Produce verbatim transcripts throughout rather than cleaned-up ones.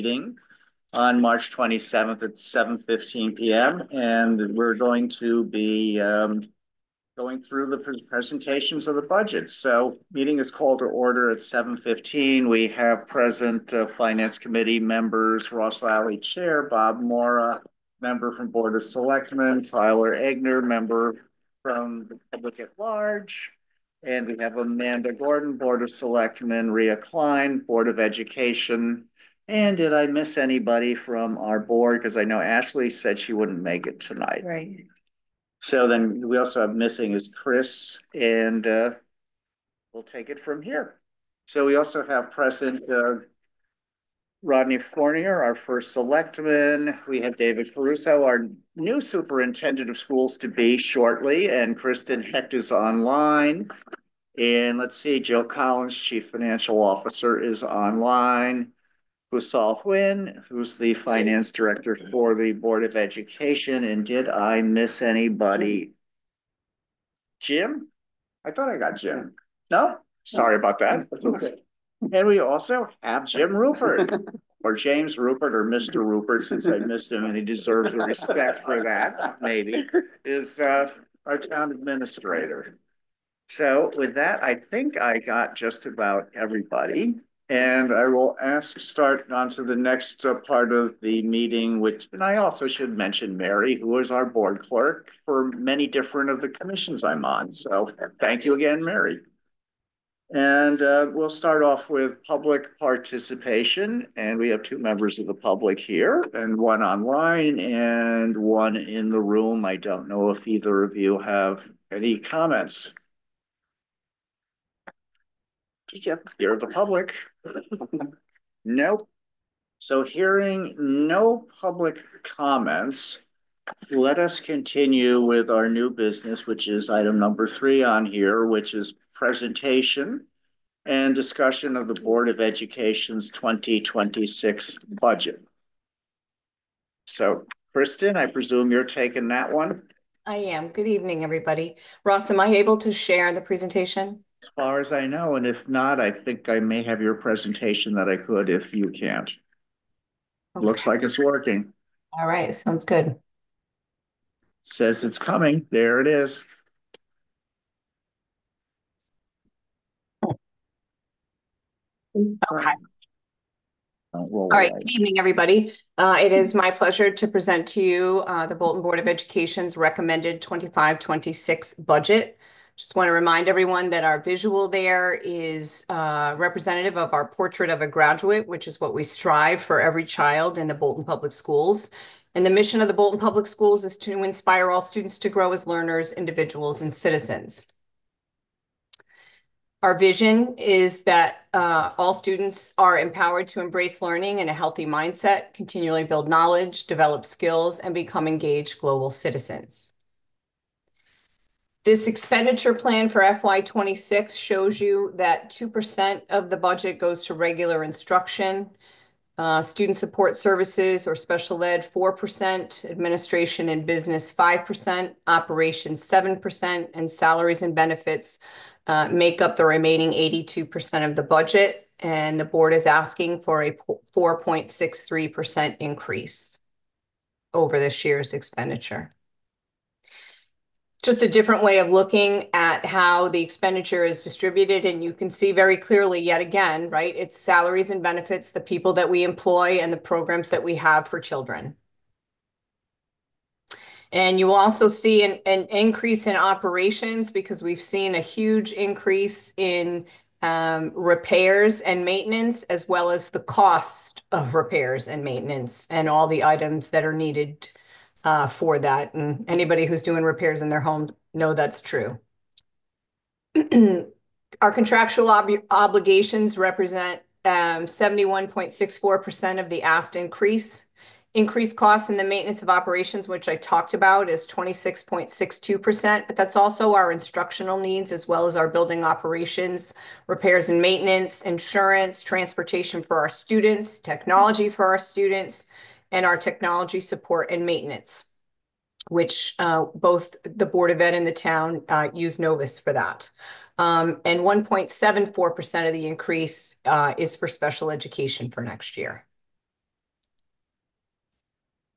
Meeting on March twenty-seventh at seven fifteen p m And we're going to be um, going through the pres presentations of the budget. So meeting is called to order at seven fifteen. We have present uh, Finance Committee members, Ross Lally, Chair, Bob Mora, member from Board of Selectmen, Tyler Egner, member from the public at large. And we have Amanda Gordon, Board of Selectmen, Rhea Klein, Board of Education. And did I miss anybody from our board? Because I know Ashley said she wouldn't make it tonight. Right. So then we also have missing is Chris, and uh, we'll take it from here. So we also have present uh, Rodney Fournier, our first selectman. We have David Caruso, our new superintendent of schools to be shortly, and Kristen Hecht is online. And let's see, Jill Collins, chief financial officer, is online. Husal Huyn, who's the finance director for the Board of Education. And did I miss anybody? Jim? I thought I got Jim. No? Sorry about that. Okay. And we also have Jim Rupert, or James Rupert, or Mister Rupert, since I missed him and he deserves the respect for that, maybe, is uh, our town administrator. So with that, I think I got just about everybody. And I will ask, start on to the next uh, part of the meeting, which, and I also should mention Mary, who is our board clerk for many different of the commissions I'm on. So thank you again, Mary. And uh, we'll start off with public participation. And we have two members of the public here, and one online and one in the room. I don't know if either of you have any comments. Did you hear the public? Nope. So hearing no public comments, let us continue with our new business, which is item number three on here, which is presentation and discussion of the Board of Education's twenty twenty-six budget. So Kristen, I presume you're taking that one? I am. Good evening, everybody. Ross, am I able to share the presentation? As far as I know, and if not, I think I may have your presentation that I could if you can't. Okay. Looks like it's working. All right, sounds good. Says it's coming. There it is. Okay. All right, good evening, everybody. Uh, it is my pleasure to present to you uh, the Bolton Board of Education's recommended twenty-five twenty-six budget. Just want to remind everyone that our visual there is uh, representative of our portrait of a graduate, which is what we strive for every child in the Bolton Public Schools. And the mission of the Bolton Public Schools is to inspire all students to grow as learners, individuals, and citizens. Our vision is that uh, all students are empowered to embrace learning in a healthy mindset, continually build knowledge, develop skills, and become engaged global citizens. This expenditure plan for F Y twenty-six shows you that two percent of the budget goes to regular instruction, uh, student support services or special ed four percent, administration and business five percent, operations seven percent, and salaries and benefits Uh, make up the remaining eighty-two percent of the budget, and the board is asking for a four point six three percent increase over this year's expenditure. Just a different way of looking at how the expenditure is distributed, and you can see very clearly yet again, right? It's salaries and benefits, the people that we employ, and the programs that we have for children. And you will also see an, an increase in operations because we've seen a huge increase in um, repairs and maintenance, as well as the cost of repairs and maintenance and all the items that are needed uh, for that. And anybody who's doing repairs in their home know that's true. Our contractual ob obligations represent um, seventy-one point six four percent of the asked increase. Increased costs in the maintenance of operations, which I talked about, is twenty-six point six two percent, but that's also our instructional needs as well as our building operations, repairs and maintenance, insurance, transportation for our students, technology for our students, and our technology support and maintenance, which uh, both the Board of Ed and the town uh, use Novus for that. Um, and one point seven four percent of the increase uh, is for special education for next year.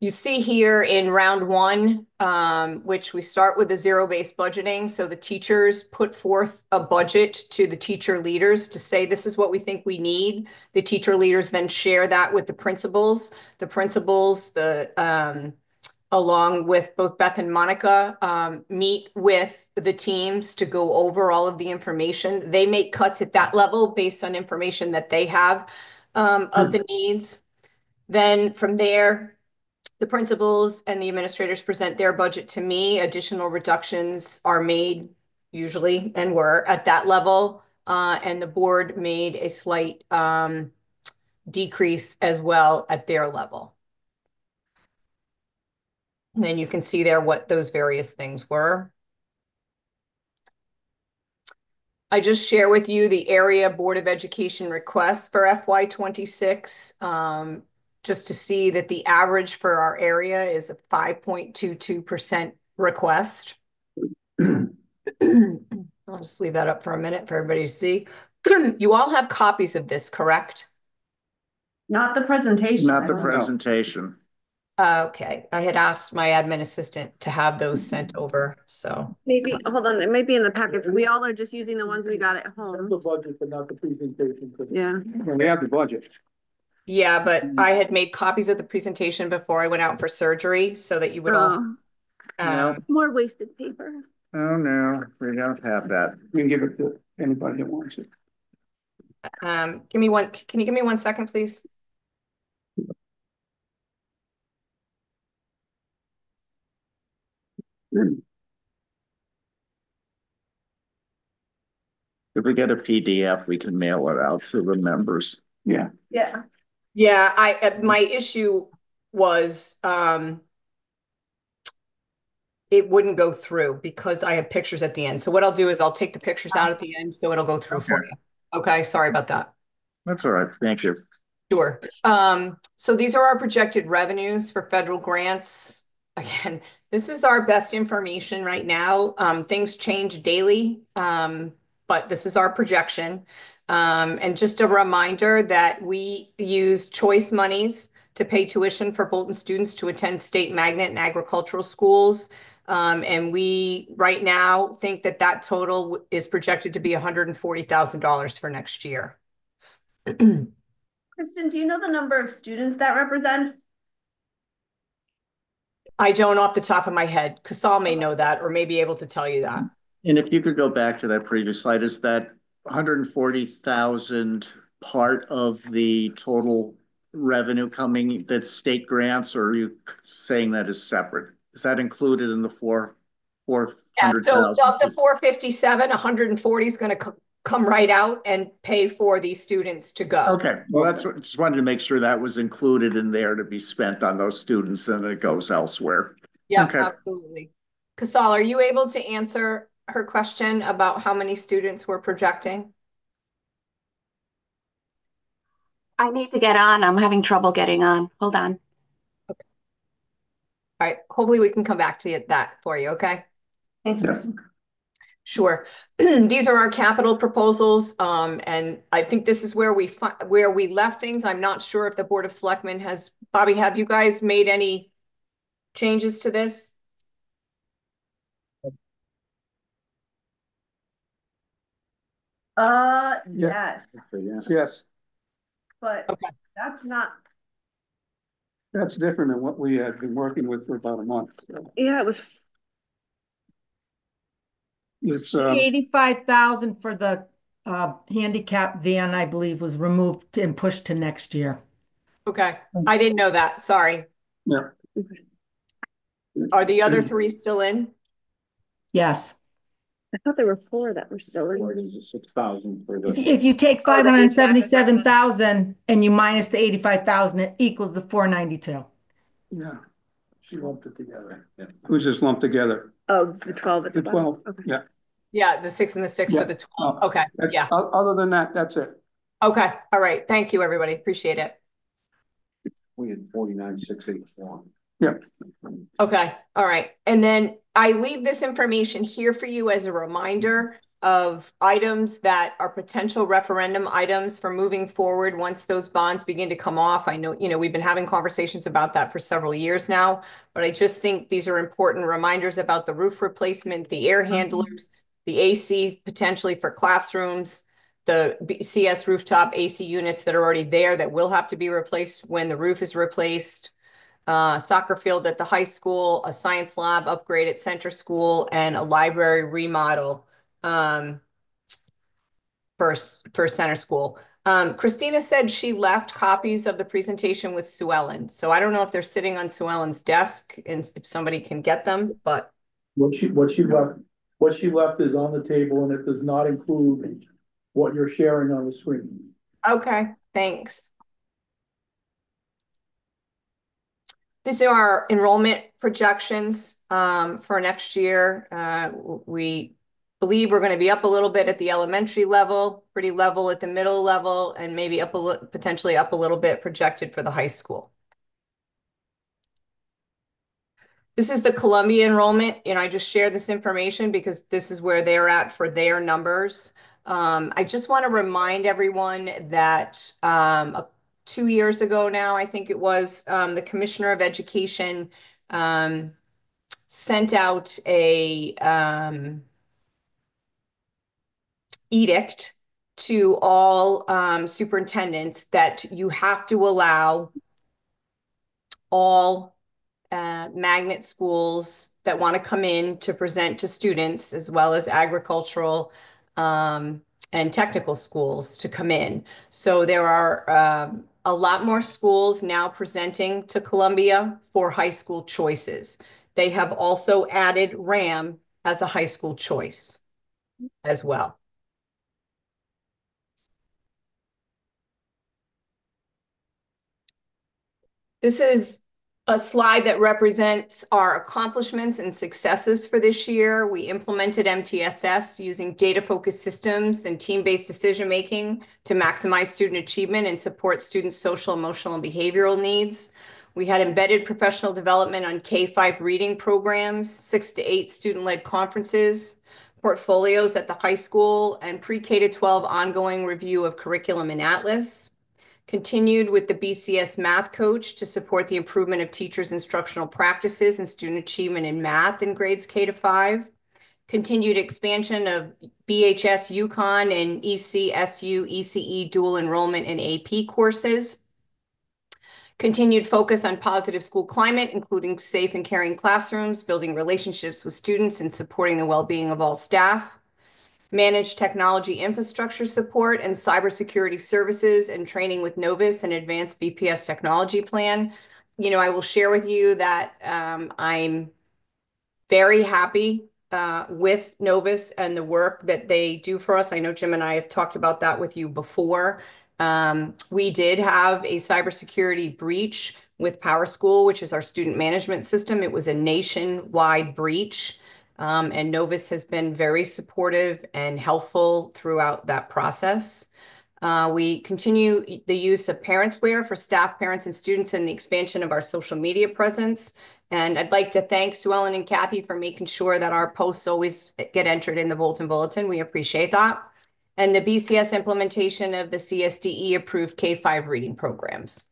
You see here in round one, um, which we start with the zero-based budgeting. So the teachers put forth a budget to the teacher leaders to say, this is what we think we need. The teacher leaders then share that with the principals. The principals, the um, along with both Beth and Monica, um, meet with the teams to go over all of the information. They make cuts at that level based on information that they have um, of the needs. Then from there, the principals and the administrators present their budget to me. Additional reductions are made usually and were at that level. Uh, and the board made a slight um, decrease as well at their level. And then you can see there what those various things were. I just share with you the area Board of Education requests for F Y twenty-six, um, just to see that the average for our area is a five point two two percent request. I'll just leave that up for a minute for everybody to see. You all have copies of this, correct? Not the presentation. Not the presentation. Uh, okay, I had asked my admin assistant to have those sent over, so. Maybe, hold on, it might be in the packets. We all are just using the ones we got at home. The budget, but not the presentation. Yeah. Well, we have the budget. Yeah, but I had made copies of the presentation before I went out for surgery so that you would all. Oh, Um, more wasted paper. Oh, no, we don't have that. We can give it to anybody that wants it. um, give me one, can you give me one second, please? If we get a P D F, we can mail it out to the members. Yeah. Yeah. Yeah, I, uh, my issue was, um, it wouldn't go through because I have pictures at the end. So what I'll do is I'll take the pictures out at the end so it'll go through for Okay. you. Okay, sorry about that. That's all right. Thank you. Sure. Um, so these are our projected revenues for federal grants. Again, this is our best information right now. Um, things change daily, um, but this is our projection. Um, and just a reminder that we use choice monies to pay tuition for Bolton students to attend state magnet and agricultural schools. Um, and we right now think that that total is projected to be one hundred forty thousand dollars for next year. Kristen, do you know the number of students that represents? I don't off the top of my head. Casal may know that or may be able to tell you that. And if you could go back to that previous slide, is that one hundred forty thousand part of the total revenue coming, that's state grants, or are you saying that is separate? Is that included in the four, four Yeah, hundred so thousand? of the four fifty-seven, one hundred forty is going to co come right out and pay for these students to go. Okay, well, that's what, just wanted to make sure that was included in there to be spent on those students and it goes elsewhere. Yeah, Okay. absolutely. Casal, are you able to answer her question about how many students we're projecting? I need to get on. I'm having trouble getting on. Hold on. Okay. All right. Hopefully we can come back to that for you. Okay. Thanks, Yeah. Kristen. Sure. These are our capital proposals. Um, and I think this is where we where we left things. I'm not sure if the Board of Selectmen has, Bobby, have you guys made any changes to this? Uh, Yeah. yes, Yes, but Okay. that's not, that's different than what we had been working with for about a month. yeah, it was, It's, um, Eighty-five thousand for the uh handicap van, I believe, was removed and pushed to next year. Okay. I didn't know that. Sorry. yeah. Are the other three still in? Yes. I thought there were four that were still in. Six thousand for If, if you take Oh, five the hundred and HVAC seventy-seven equipment. thousand and you minus the eighty-five thousand, it equals the four ninety-two. Yeah, she lumped it together. It was just lumped together. Oh, the twelve at the The bottom. twelve, Okay. yeah. Yeah, the six and the six Yeah. for the twelve. Oh, Okay. That's- Yeah. o- Other than that, that's it. Okay. All right. Thank you, everybody. Appreciate it. We had forty-nine, six eighty-four. Yeah. Okay. All right. And then I leave this information here for you as a reminder. of items that are potential referendum items for moving forward once those bonds begin to come off. I know, you know, we've been having conversations about that for several years now, but I just think these are important reminders about the roof replacement, the air handlers, the A C potentially for classrooms, the B C S rooftop A C units that are already there that will have to be replaced when the roof is replaced, uh, soccer field at the high school, a science lab upgrade at Center School, and a library remodel um, for, for Center School. Um, Christina said she left copies of the presentation with Sue Ellen. So I don't know if they're sitting on Sue Ellen's desk and if somebody can get them, but What she, what she left, what she left is on the table and it does not include what you're sharing on the screen. okay, thanks. These are our enrollment projections um, for next year. Uh, we believe we're going to be up a little bit at the elementary level, pretty level at the middle level, and maybe up a potentially up a little bit projected for the high school. This is the Columbia enrollment, and I just share this information because this is where they're at for their numbers. Um, I just want to remind everyone that um, a two years ago now, I think it was, um, the Commissioner of Education um, sent out a um, edict to all um, superintendents that you have to allow all uh, magnet schools that want to come in to present to students, as well as agricultural um, and technical schools to come in. So there are um, a lot more schools now presenting to Columbia for high school choices. They have also added RAM as a high school choice as well. This is a slide that represents our accomplishments and successes for this year. We implemented M T S S using data-focused systems and team-based decision-making to maximize student achievement and support students' social, emotional, and behavioral needs. We had embedded professional development on K five reading programs, six to eight student-led conferences, portfolios at the high school, and pre-K to twelve ongoing review of curriculum in Atlas. Continued with the B C S math coach to support the improvement of teachers' instructional practices and student achievement in math in grades K to five. Continued expansion of B H S UConn and E C S U E C E dual enrollment and A P courses. Continued focus on positive school climate, including safe and caring classrooms, building relationships with students, and supporting the well-being of all staff. Managed technology infrastructure support and cybersecurity services and training with Novus and advanced B P S technology plan. You know, I will share with you that um, I'm very happy uh, with Novus and the work that they do for us. I know Jim and I have talked about that with you before. Um, we did have a cybersecurity breach with PowerSchool, which is our student management system. It was a nationwide breach. Um, and Novus has been very supportive and helpful throughout that process. Uh, we continue the use of ParentsWare for staff, parents, and students and the expansion of our social media presence. And I'd like to thank Sue Ellen and Kathy for making sure that our posts always get entered in the Bolton Bulletin. We appreciate that. And the B C S implementation of the C S D E approved K five reading programs.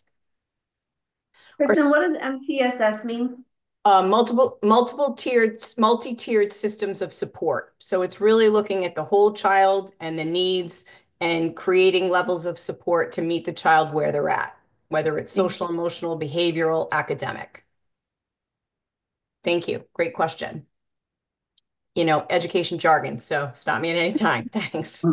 Kristen, what does M T S S mean? Uh, multiple, multiple tiered, multi-tiered systems of support. So it's really looking at the whole child and the needs and creating levels of support to meet the child where they're at, whether it's social, emotional, behavioral, academic. Thank you. Great question. You know, education jargon, so stop me at any time. Thanks.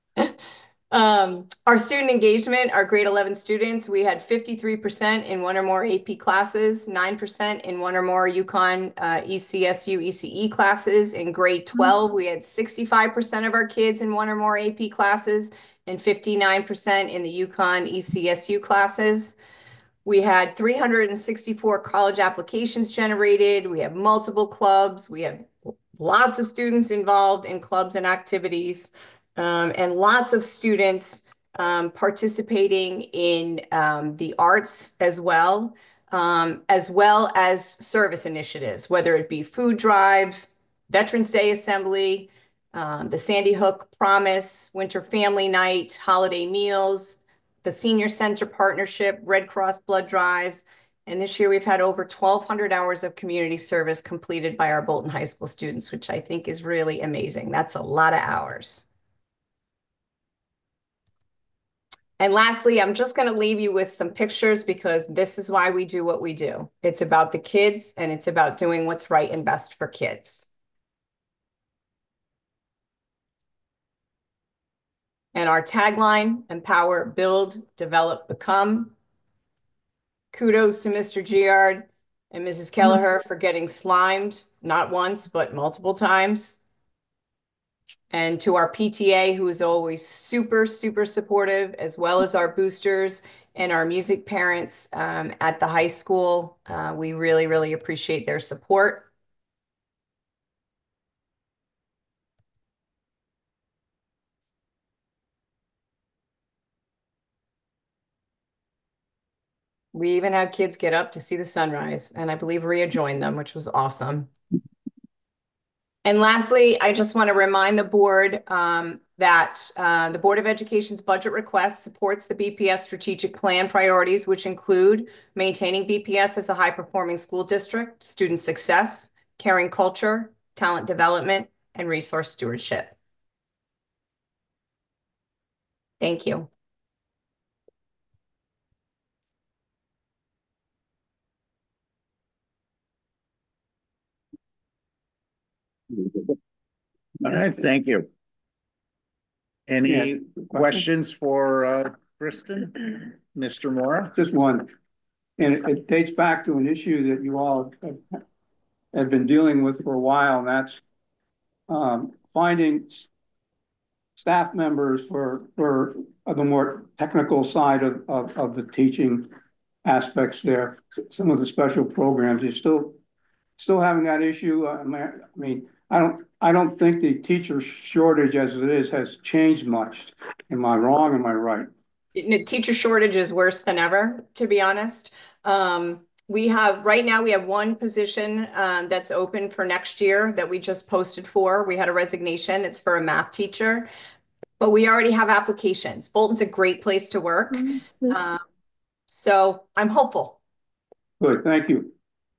Um, our student engagement, our grade eleven students, we had fifty-three percent in one or more A P classes, nine percent in one or more UConn uh, E C S U, E C E classes. In grade twelve, we had sixty-five percent of our kids in one or more A P classes and fifty-nine percent in the UConn E C S U classes. We had three hundred sixty-four college applications generated. We have multiple clubs. We have lots of students involved in clubs and activities. Um, and lots of students um, participating in um, the arts as well, um, as well as service initiatives, whether it be food drives, Veterans Day Assembly, um, the Sandy Hook Promise, Winter Family Night, holiday meals, the Senior Center Partnership, Red Cross blood drives. And this year we've had over twelve hundred hours of community service completed by our Bolton High School students, which I think is really amazing. That's a lot of hours. And lastly, I'm just going to leave you with some pictures because this is why we do what we do. It's about the kids and it's about doing what's right and best for kids. And our tagline, empower, build, develop, become. Kudos to Mister Giard and Missus Kelleher for getting slimed, not once, but multiple times. And to our P T A, who is always super, super supportive, as well as our boosters and our music parents um, at the high school. Uh, we really, really appreciate their support. We even had kids get up to see the sunrise, and I believe Rhea joined them, which was awesome. And lastly, I just want to remind the board um, that uh, the Board of Education's budget request supports the B P S strategic plan priorities, which include maintaining B P S as a high-performing school district, student success, caring culture, talent development, and resource stewardship. Thank you. All right, thank you. Any Yeah. questions for uh, Kristen, Mister Mora? Just one, and it, it dates back to an issue that you all have, have been dealing with for a while, and that's um, finding staff members for, for the more technical side of, of, of the teaching aspects there. Some of the special programs, you're still, still having that issue. Uh, I mean, I don't, I don't think the teacher shortage as it is has changed much. Am I wrong? Am I right? Teacher shortage is worse than ever, to be honest. Um, we have, right now, we have one position um, that's open for next year that we just posted for. We had a resignation. It's for a math teacher, but we already have applications. Bolton's a great place to work. Mm-hmm. Um, so I'm hopeful. Good, thank you.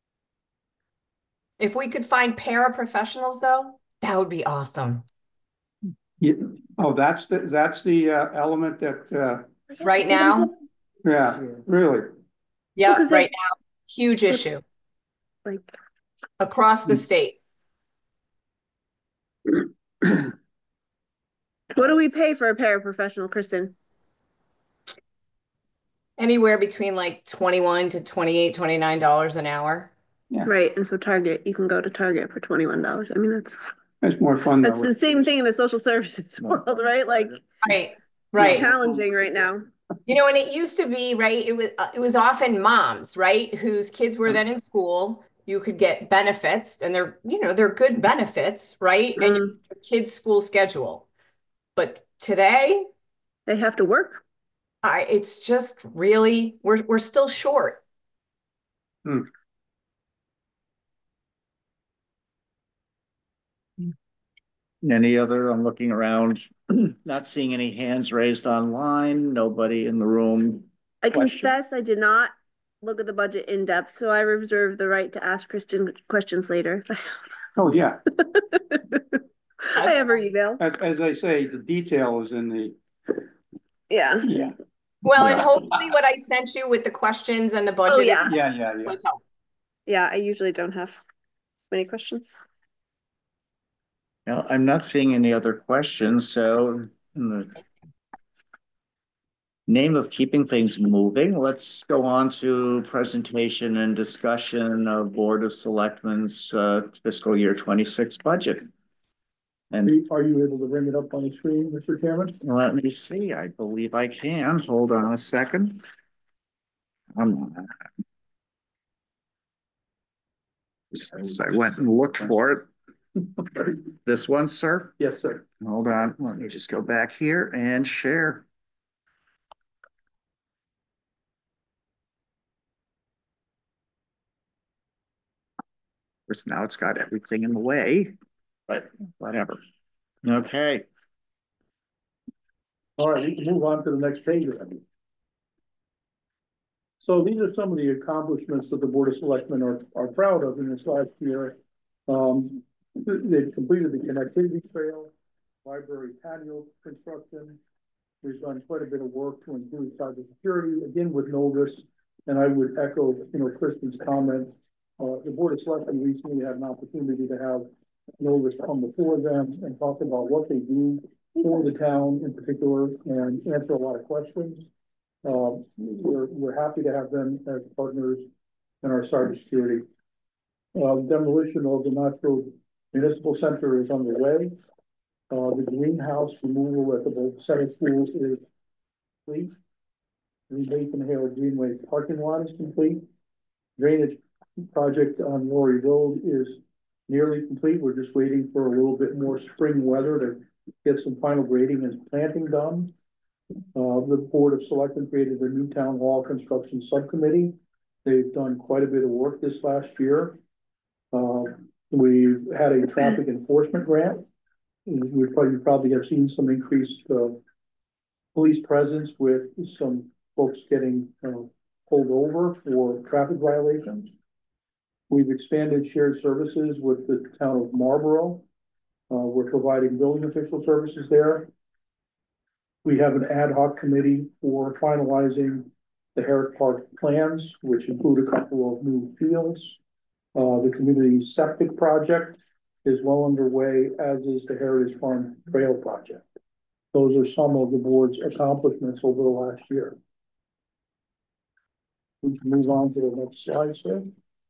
If we could find paraprofessionals, though, that would be awesome. Yeah. Oh, that's the, that's the uh, element that, uh, Right now, yeah, really. yeah, Because they- right now, huge issue Like, across the state. what do we pay for a paraprofessional, Kristen? Anywhere between like twenty-one to twenty-eight, twenty-nine dollars an hour. Yeah. Right, and so Target, you can go to Target for twenty-one dollars. I mean, that's, That's more fun. that's though. the same thing in the social services world, right? Like, Right, it's right. challenging right now. You know, and it used to be, right, it was uh, it was often moms, right, whose kids were then in school. You could get benefits and they're, you know, they're good benefits, right? And Mm, your kids' school schedule. But today, they have to work. I it's just really we're we're still short. Hmm. Any other, I'm looking around, not seeing any hands raised online, nobody in the room. I Question. confess I did not look at the budget in depth, so I reserve the right to ask Kristen questions later. Oh, yeah. I have her email. As, as I say, the detail is in the, Yeah. yeah. Well, and Yeah. hopefully what I sent you with the questions and the budget Oh, yeah. Yeah, yeah, yeah. was helpful. Yeah, I usually don't have many questions. No, I'm not seeing any other questions, so in the name of keeping things moving, let's go on to presentation and discussion of Board of Selectmen's uh, fiscal year twenty-six budget. And Are you able to bring it up on the screen, Mister Chairman? let me see, I believe I can. Hold on a second. Um, since I went and looked for it. This one, sir? Yes, sir. Hold on, let me just go back here and share. Of course, now it's got everything in the way, but whatever. Okay, All right, we can move on to the next page. So these are some of the accomplishments that the Board of Selectmen are, are proud of in this last year. Um, they've completed the connectivity trail, library patio construction. We've done quite a bit of work to improve cybersecurity, again with Novus. And I would echo, you know, Kristen's comment. Uh, the Board of Selectmen recently had an opportunity to have Novus come before them and talk about what they do for the town in particular and answer a lot of questions. Um, we're, we're happy to have them as partners in our cybersecurity. Uh, demolition of the Notch Road Municipal Center is underway. Uh, the greenhouse removal at the center school is complete. The Nathan Hale Greenway parking lot is complete. Drainage project on Lorry Road is nearly complete. We're just waiting for a little bit more spring weather to get some final grading and planting done. Uh, the Board of Selectmen created a new town hall construction subcommittee. They've done quite a bit of work this last year. Uh, we've had a traffic enforcement grant. We probably, probably have seen some increased uh, police presence with some folks getting uh, pulled over for traffic violations. We've expanded shared services with the town of Marlborough. Uh, we're providing building official services there. We have an ad hoc committee for finalizing the Herrick Park plans, which include a couple of new fields. Uh, the community septic project is well underway, as is the Heritage Farm Trail project. Those are some of the board's accomplishments over the last year. We can move on to the next slide, sir.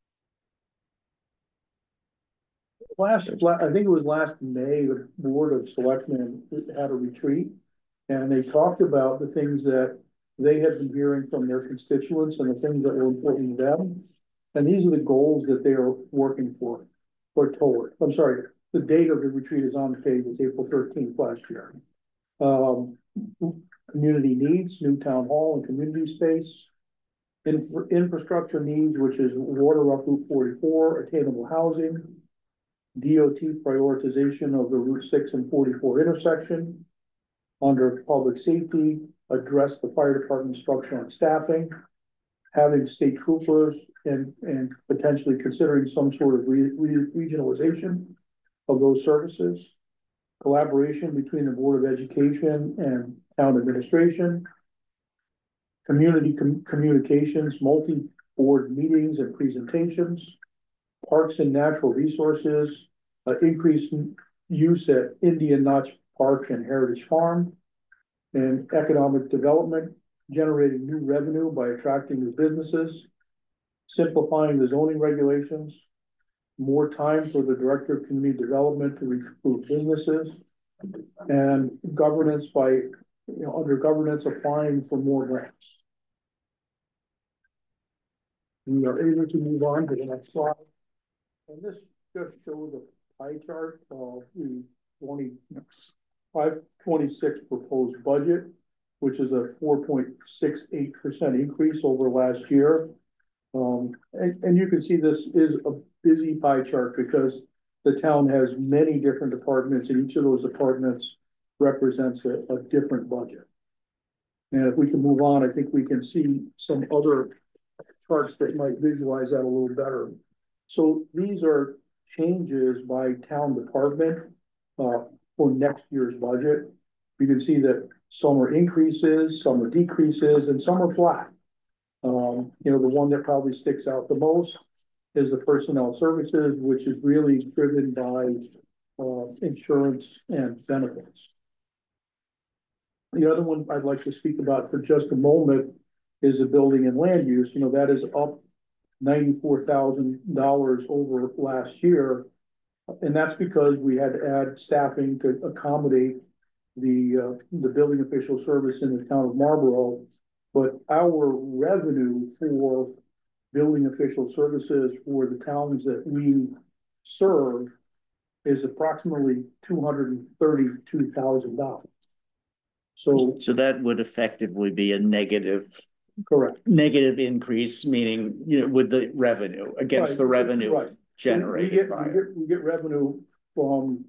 Last, I think it was last May, the Board of Selectmen had a retreat, and they talked about the things that they had been hearing from their constituents and the things that were important to them. And these are the goals that they are working for, or toward. I'm sorry, the date of the retreat is on the page. It's April thirteenth last year. Um, community needs, new town hall and community space. Infra infrastructure needs, which is water up Route forty-four, attainable housing. D O T prioritization of the Route six and forty-four intersection. Under public safety, address the fire department structure and staffing. Having state troopers and, and potentially considering some sort of re, re, regionalization of those services. Collaboration between the Board of Education and town administration. Community com communications, multi-board meetings and presentations. Parks and natural resources, uh, increased use at Indian Notch Park and Heritage Farm. And economic development, generating new revenue by attracting new businesses, simplifying the zoning regulations, more time for the Director of Community Development to recruit businesses, and governance by, you know, under governance applying for more grants. We are able to move on to the next slide. And this just shows a pie chart of the twenty-five twenty-six proposed budget, which is a four point six eight percent increase over last year. Um, and, and you can see this is a busy pie chart because the town has many different departments, and each of those departments represents a, a different budget. And if we can move on, I think we can see some other charts that might visualize that a little better. So these are changes by town department uh, for next year's budget. You can see that some are increases, some are decreases, and some are flat. Um, you know, the one that probably sticks out the most is the personnel services, which is really driven by uh, insurance and benefits. The other one I'd like to speak about for just a moment is the building and land use. You know, that is up ninety-four thousand dollars over last year. And that's because we had to add staffing to accommodate the, uh, the building official service in the town of Marlborough. But our revenue for building official services for the towns that we serve is approximately two hundred thirty-two thousand dollars. So, so that would effectively be a negative, correct. Negative increase, meaning, you know, with the revenue against Right, the revenue right. generated. So we, get, by we, get, we get revenue from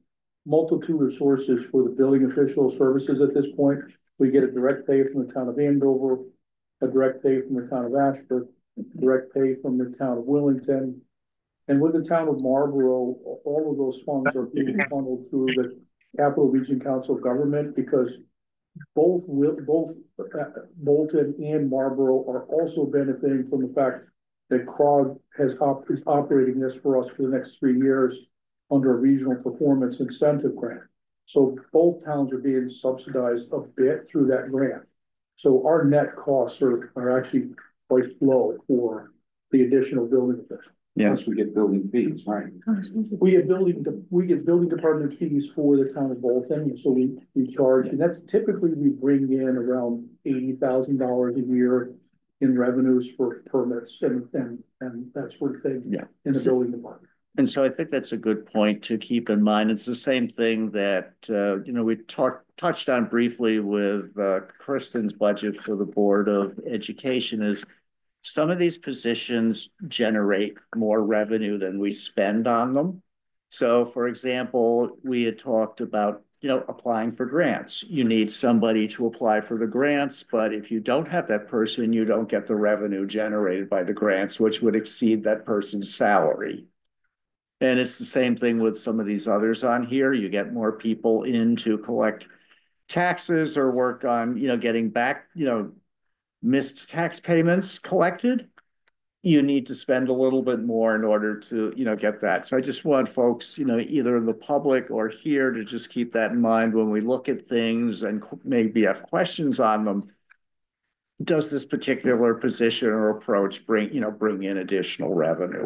multitude of sources for the building official services at this point. We get a direct pay from the town of Andover, a direct pay from the town of Ashford, direct pay from the town of Wellington. And with the town of Marlboro, all of those funds are being funneled through the Capital Region Council of Government, because both will, both uh, Bolton and Marlboro are also benefiting from the fact that C R O G has op is operating this for us for the next three years under a regional performance incentive grant. So both towns are being subsidized a bit through that grant. So our net costs are, are actually quite low for the additional building official. Yes, we get building fees, right? We get building, we get building department fees for the town of Bolton, so we, we charge, and that's typically we bring in around eighty thousand dollars a year in revenues for permits and, and, and that sort of thing. Yeah. In the building department. And so I think that's a good point to keep in mind. It's the same thing that, uh, you know, we talked, touched on briefly with uh, Kristen's budget for the Board of Education is some of these positions generate more revenue than we spend on them. So for example, we had talked about, you know, applying for grants. You need somebody to apply for the grants, but if you don't have that person, you don't get the revenue generated by the grants, which would exceed that person's salary. And it's the same thing with some of these others on here. You get more people in to collect taxes or work on, you know, getting back, you know, missed tax payments collected. You need to spend a little bit more in order to, you know, get that. So I just want folks, you know, either in the public or here to just keep that in mind when we look at things and maybe have questions on them. Does this particular position or approach bring, you know, bring in additional revenue?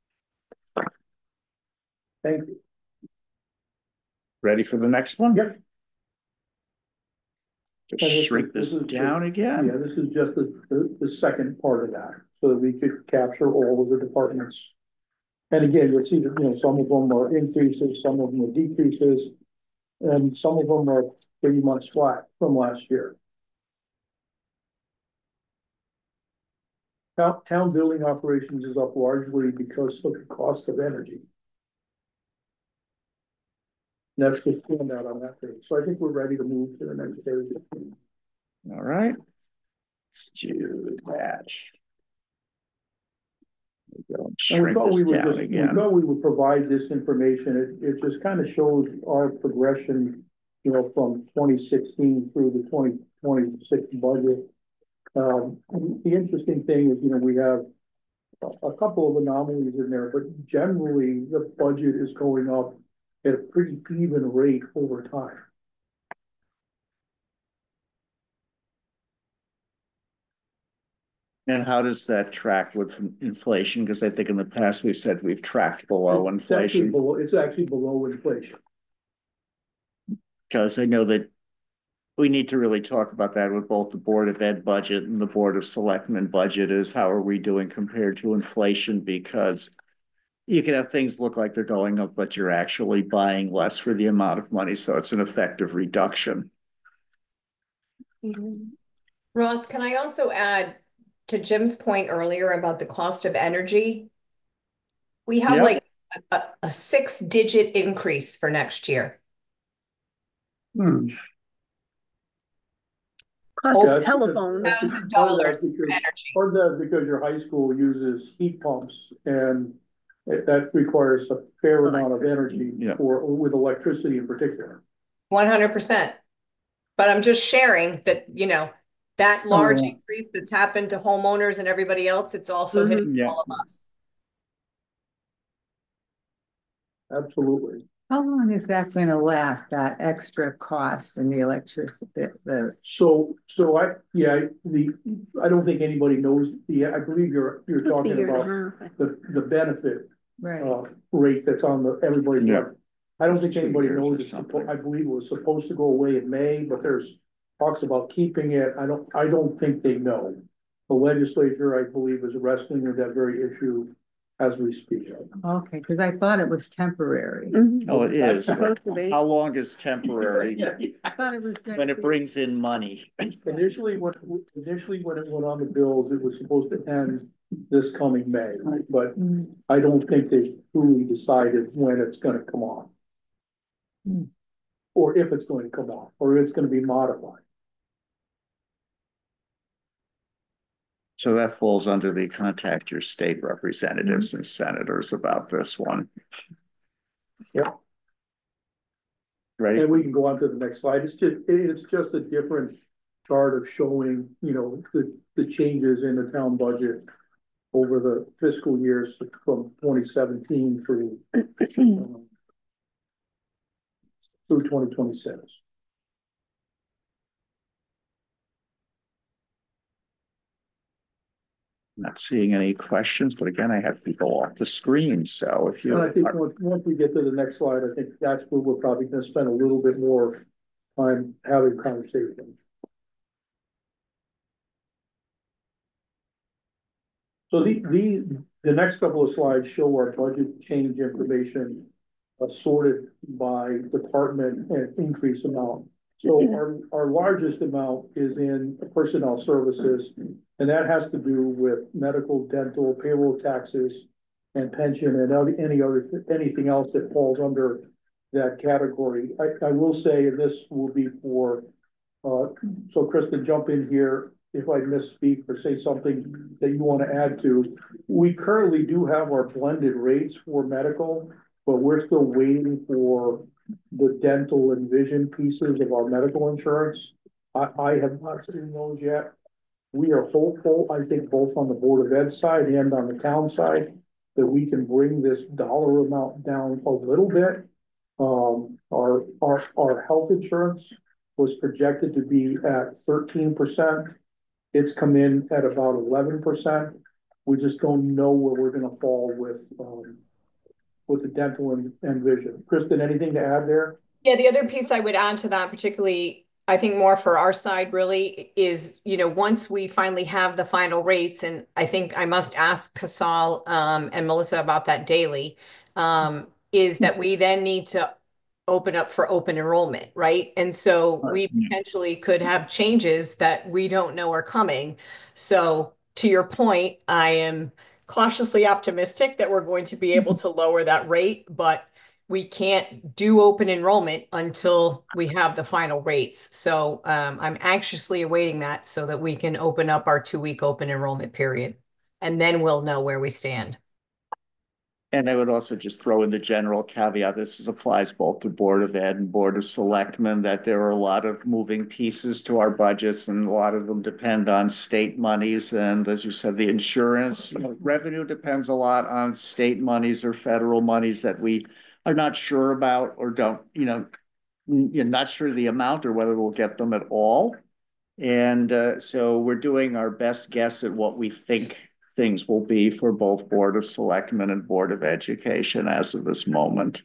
Thank you. Ready for the next one? Yep. Just And this shrink is- this, this is down the- again. Yeah, this is just the, the, the second part of that, so that we could capture all of the departments. And again, you'll see that, you know, some of them are increases, some of them are decreases, and some of them are pretty much flat from last year. Town, town building operations is up largely because of the cost of energy. And that's the standout on that page. So I think we're ready to move to the next page. All right. Let's do that. Go And we shrink thought we this would down just, we again. thought we would provide this information. It, it just kind of shows our progression, you know, from twenty sixteen through the twenty twenty-six budget. Um, the interesting thing is, you know, we have a, a couple of anomalies in there, but generally the budget is going up at a pretty even rate over time. And how does that track with inflation? Because I think in the past we've said we've tracked below It's actually inflation. below, it's actually below inflation. Because I know that we need to really talk about that with both the Board of Ed budget and the Board of Selectmen budget is how are we doing compared to inflation? Because you can have things look like they're going up, but you're actually buying less for the amount of money. So it's an effective reduction. Ross, can I also add to Jim's point earlier about the cost of energy? We have Yep. like a, a six digit increase for next year. Hmm. Cost Oh, of telephones. Thousand Part of that dollars for because- energy. Part of that because your high school uses heat pumps and it- that requires a fair amount of energy Yeah. for, with electricity in particular. One hundred percent. But I'm just sharing that, you know, that large yeah. increase that's happened to homeowners and everybody else, it's also hitting Yeah. all of us. Absolutely. How long is that going to last, that extra cost in the electricity, the, So, so I, yeah, the, I don't think anybody knows, the, I believe you're, you're Supposed to be a talking year about and a half. the, the benefit, right? uh, rate that's on the, everybody's. Yeah. left. I don't It's think two anybody years or knows it's, something. suppo- I believe it was supposed to go away in May, but there's talks about keeping it. I don't, I don't think they know. The legislature, I believe, is wrestling with that very issue as we speak. Okay, because I thought it was temporary. Mhm. Oh, it is. but Supposed to be. How long is temporary I thought it was. going when to it be- brings in money? Initially, when, initially, when it went on the bills, it was supposed to end this coming May, but Mm, I don't think they truly decided when it's gonna come on. or if it's going to come off, or it's gonna be modified. So that falls under the contact your state representatives and senators about this one. Yep. Ready? And we can go on to the next slide. It's just, it's just a different chart of showing, you know, the, the changes in the town budget over the fiscal years from twenty seventeen through, um, through twenty twenty-six. Not seeing any questions, but again, I have people off the screen, so if you. And I think once, once we get to the next slide, I think that's where we're probably gonna spend a little bit more time having conversation. So the, the, the next couple of slides show our budget change information uh, sorted by department and increase amount. So our, our largest amount is in personnel services, and that has to do with medical, dental, payroll taxes, and pension, and any other, anything else that falls under that category. I, I will say, and this will be for, uh, so Kristen, jump in here if I misspeak or say something that you want to add to. We currently do have our blended rates for medical, but we're still waiting for the dental and vision pieces of our medical insurance. I, I have not seen those yet. We are hopeful, I think, both on the Board of Ed side and on the town side, that we can bring this dollar amount down a little bit. Um, our, our, our health insurance was projected to be at thirteen percent. It's come in at about eleven percent. We just don't know where we're gonna fall with, um, with the dental and, and vision. Kristen, anything to add there? Yeah, the other piece I would add to that, particularly, I think more for our side really is, you know, once we finally have the final rates, and I think I must ask Casal um, and Melissa about that daily, um, is that we then need to open up for open enrollment, right? And so we potentially could have changes that we don't know are coming. So to your point, I am cautiously optimistic that we're going to be able to lower that rate, but we can't do open enrollment until we have the final rates. So um, I'm anxiously awaiting that so that we can open up our two-week open enrollment period. And then we'll know where we stand. And I would also just throw in the general caveat, this is, applies both to Board of Ed and Board of Selectmen, that there are a lot of moving pieces to our budgets, and a lot of them depend on state monies. And as you said, the insurance revenue depends a lot on state monies or federal monies that we are not sure about, or don't, you know, you're not sure the amount or whether we'll get them at all. And uh, so we're doing our best guess at what we think things will be for both Board of Selectmen and Board of Education as of this moment.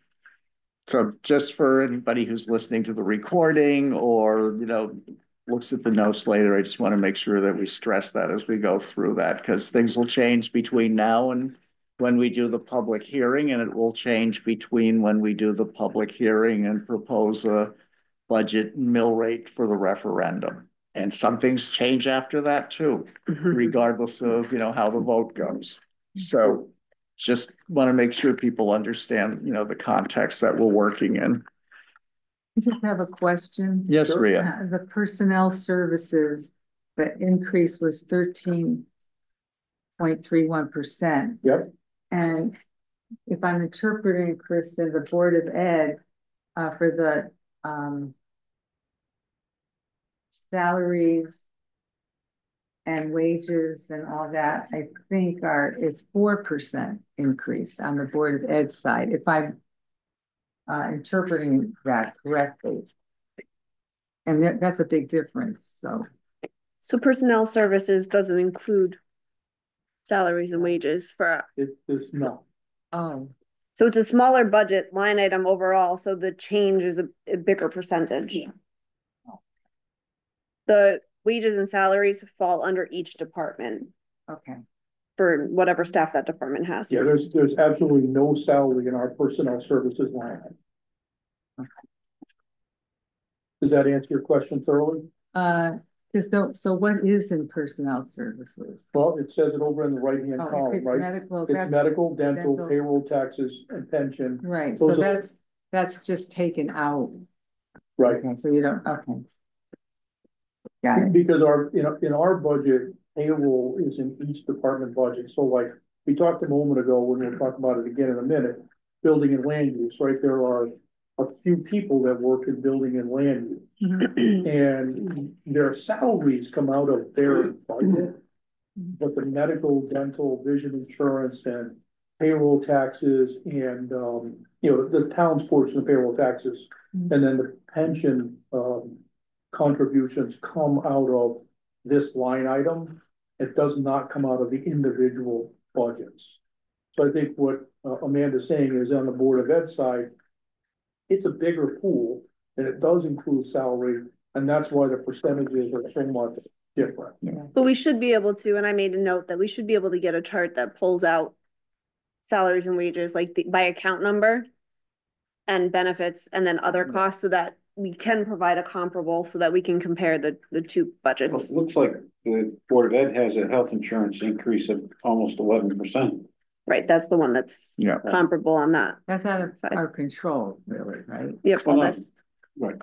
So just for anybody who's listening to the recording or, you know, looks at the notes later, I just want to make sure that we stress that as we go through that, because things will change between now and when we do the public hearing, and it will change between when we do the public hearing and propose a budget mill rate for the referendum. And some things change after that too, regardless of, you know, how the vote goes. So just want to make sure people understand, you know, the context that we're working in. I just have a question. Yes, Sure. Rhea. Uh, the personnel services, the increase was thirteen point three one percent. Yep. And if I'm interpreting, Kristen, the Board of Ed, uh, for the, um, salaries and wages and all that, I think are, is four percent increase on the Board of Ed side, if I'm uh, interpreting that correctly. And that, that's a big difference, so. So personnel services doesn't include salaries and wages for, It is no. Oh, so it's a smaller budget line item overall, so the change is a, a bigger percentage. Yeah. The wages and salaries fall under each department okay. for whatever staff that department has. Yeah, there's, there's absolutely no salary in our personnel services line. Okay. Does that answer your question thoroughly? Uh, just don't, so what is in personnel services? Well, it says it over in the right-hand Oh, if column, it's right? medical, It's that's, medical, dental, dental. payroll taxes, and pension. right, so Those are- that's, that's just taken out. Right. Okay, so you don't, okay. Got it. Because our, you know, in our budget, payroll is in each department budget, so like, we talked a moment ago, when we'll talk about it again in a minute. Building and land use, right, there are a few people that work in building and land use. And their salaries come out of their budget. But the medical, dental, vision insurance and payroll taxes and, um, you know, the town's portion of payroll taxes. And then the pension, um, contributions come out of this line item. It does not come out of the individual budgets. So I think what uh, Amanda's saying is, on the Board of Ed side, it's a bigger pool and it does include salary, and that's why the percentages are so much different. But we should be able to, and I made a note that we should be able to get a chart that pulls out salaries and wages, like the, by account number and benefits, and then other costs, so that we can provide a comparable, so that we can compare the, the two Well, budgets. it looks like the Board of Ed has a health insurance increase of almost eleven percent. Right, that's the one that's Yeah. comparable on that. That's out of Side. our control, really, right? Yep, Well, well, no. that's, Right.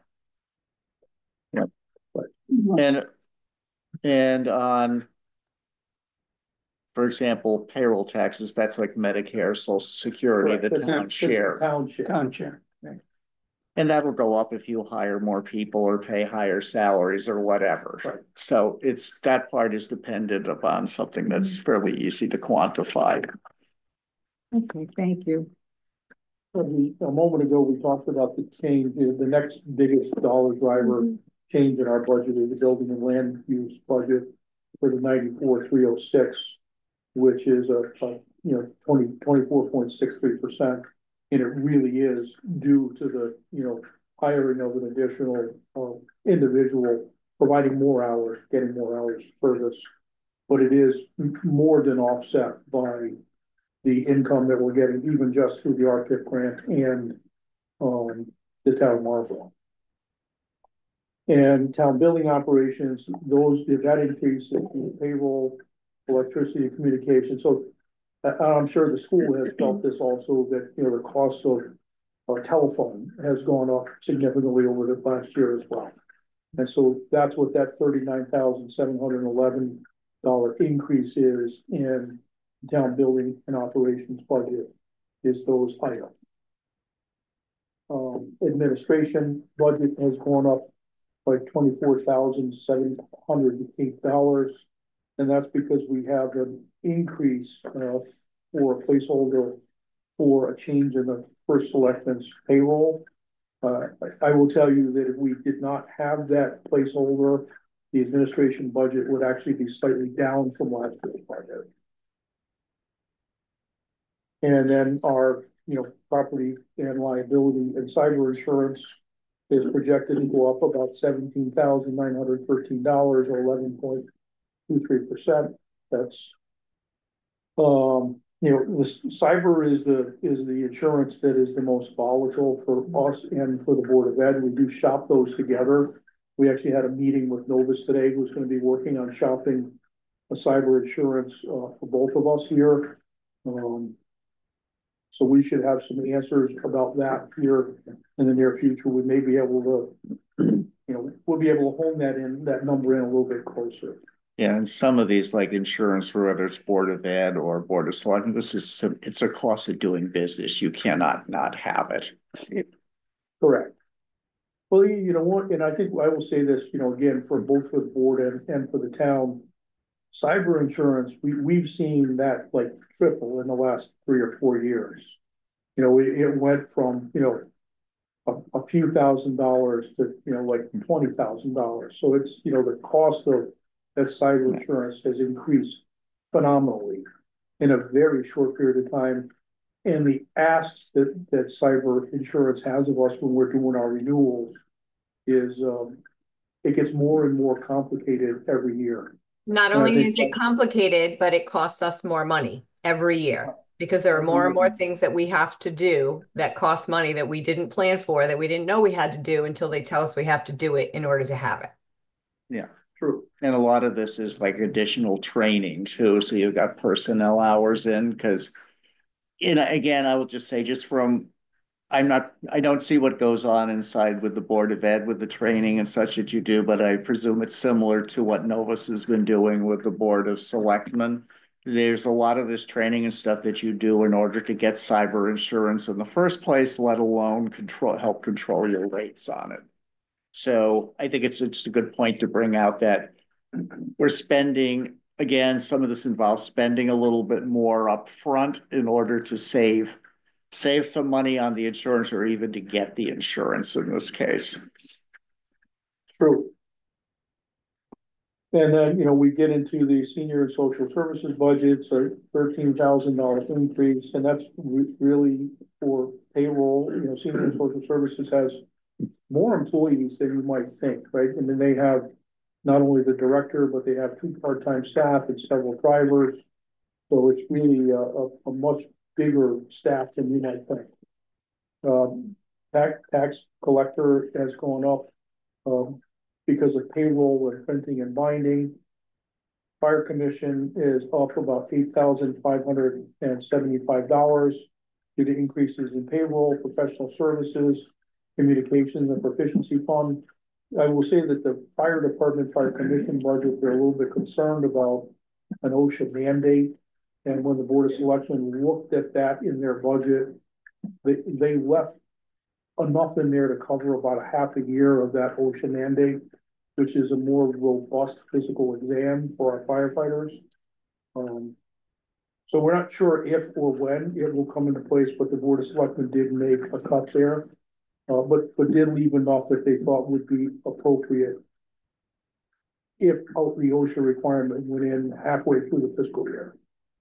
And, and on, for example, payroll taxes, that's like Medicare, Social Security, the Correct. town That's share. Town share. Town share. And that'll go up if you hire more people or pay higher salaries or whatever. Right. So it's, that part is dependent upon something that's fairly easy to quantify. Okay, thank you. A moment ago, we talked about the change, the the next biggest dollar driver change in our budget is the building and land use budget for the ninety-four, three oh six, which is a, a, you know, twenty, twenty-four point six three percent. And it really is due to the, you know, hiring of an additional, um, individual, providing more hours, getting more hours of service. But it is more than offset by the income that we're getting, even just through the R P I P grant and, um, the town of Marlboro. And town building operations, those, that increase in payroll, electricity, and communication, so uh, I'm sure the school has felt this also, that, you know, the cost of our telephone has gone up significantly over the last year as well. And so that's what that thirty-nine thousand seven hundred and eleven dollar increase is in town building and operations budget, is those items. Um, administration budget has gone up by twenty-four thousand seven hundred and eight dollars. And that's because we have an increase, uh, for a placeholder for a change in the first selectman's payroll. Uh, I, I will tell you that if we did not have that placeholder, the administration budget would actually be slightly down from last year's budget. And then our, you know, property and liability and cyber insurance is projected to go up about seventeen thousand nine hundred thirteen dollars, or eleven point two three percent. That's, um, you know, this cyber is the, is the insurance that is the most volatile for us and for the Board of Ed. We do shop those together. We actually had a meeting with Novus today, who's going to be working on shopping a cyber insurance, uh, for both of us here. Um, so we should have some answers about that here in the near future. We may be able to, you know, we'll be able to hone that in, that number in a little bit closer. Yeah, and some of these, like insurance, for whether it's Board of Ed or Board of Selectmen, this is, some- it's a cost of doing business. You cannot not have it. Correct. Well, you you know what, and I think I will say this, you know, again, for both for the board and, and for the town. Cyber insurance, we, we've seen that like triple in the last three or four years. You know, it, it went from, you know, a, a few thousand dollars to, you know, like twenty thousand dollars. So it's, you know, the cost of that cyber insurance has increased phenomenally in a very short period of time. And the asks that, that cyber insurance has of us when we're doing our renewals is, um, it gets more and more complicated every year. Not And I only think is it that- complicated, but it costs us more money every year. Because there are more and more things that we have to do that cost money that we didn't plan for, that we didn't know we had to do until they tell us we have to do it in order to have it. Yeah. True. And a lot of this is like additional training too. So you've got personnel hours in, because, you know, again, I will just say, just from I'm not, I don't see what goes on inside with the Board of Ed with the training and such that you do, but I presume it's similar to what Novus has been doing with the Board of Selectmen. There's a lot of this training and stuff that you do in order to get cyber insurance in the first place, let alone control, help control your rates on it. So I think it's, it's a good point to bring out that we're spending, again, some of this involves spending a little bit more upfront in order to save save some money on the insurance or even to get the insurance in this case. True. And then, you know, we get into the senior and social services budgets, a thirteen thousand dollar increase, and that's re really for payroll. You know, senior and social services has more employees than you might think, right? And then they have not only the director, but they have two part-time staff and several drivers. So it's really a, a, a much bigger staff than you might think. Um, tax, tax collector has gone up um, because of payroll and printing and binding. Fire commission is up about eight thousand five hundred seventy-five dollars due to increases in payroll, professional services, communications, and proficiency fund. I will say that the fire department, fire commission budget, they're a little bit concerned about an OSHA mandate. And when the Board of Selectmen looked at that in their budget, they, they left enough in there to cover about a half a year of that OSHA mandate, which is a more robust physical exam for our firefighters. Um, so we're not sure if or when it will come into place, but the Board of Selectmen did make a cut there, uh, but, but did leave enough that they thought would be appropriate if the OSHA requirement went in halfway through the fiscal year.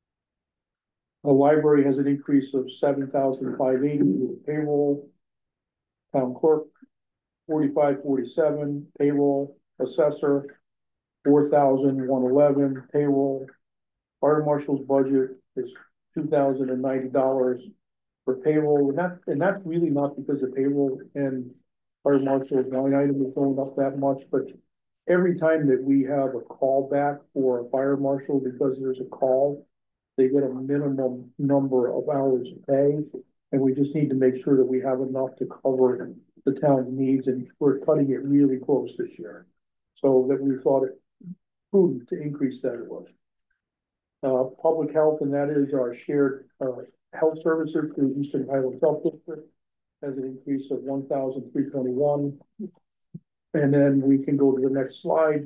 The library has an increase of seven thousand five hundred eighty with payroll. Town clerk, forty-five forty-seven, payroll. Assessor, four thousand one eleven, payroll. Fire marshal's budget is two thousand ninety dollars for payroll, and that and that's really not because the payroll and fire marshal's line item is going up that much, but every time that we have a call back for a fire marshal because there's a call, they get a minimum number of hours of pay, and we just need to make sure that we have enough to cover the town's needs, and we're cutting it really close this year. So that we thought it prudent to increase that it was. Uh, public health, and that is our shared uh, health services through Eastern Highlands Health District, has an increase of one thousand three hundred twenty-one. And then we can go to the next slide.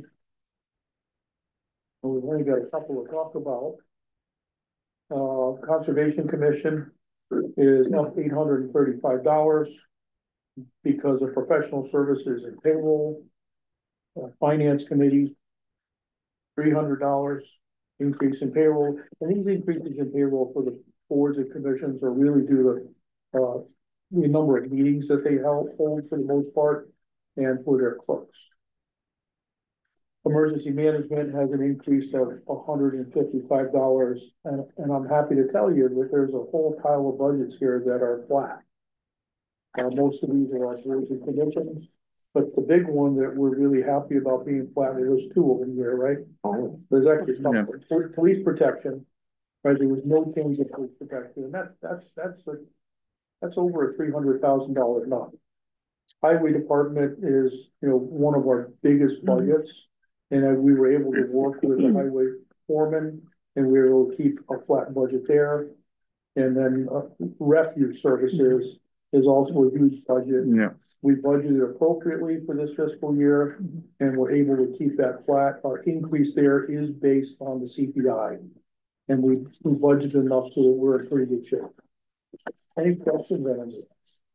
And we've only got a couple to talk about. Uh, Conservation Commission is up eight hundred thirty-five dollars because of professional services and payroll. Uh, Finance Committee, three hundred dollars increase in payroll. And these increases in payroll for the boards and commissions are really due to uh, the number of meetings that they held, hold for the most part, and for their clerks. Emergency management has an increase of one hundred fifty-five dollars, and, and I'm happy to tell you that there's a whole pile of budgets here that are flat. Uh, most of these are our boards and commissions, but the big one that we're really happy about being flat, there's two of them here, right? Oh. There's actually yeah. Police protection, right? There was no change in police protection, and that's that's that's a, that's over a three hundred thousand dollar nut. Highway department is, you know, one of our biggest budgets. And uh, we were able to work with the highway foreman, and we were able to keep a flat budget there. And then uh, refuge services is also a huge budget. Yeah. We budgeted appropriately for this fiscal year, and we're able to keep that flat. Our increase there is based on the C P I, and we, we budgeted enough so that we're in pretty good shape. Any questions on this?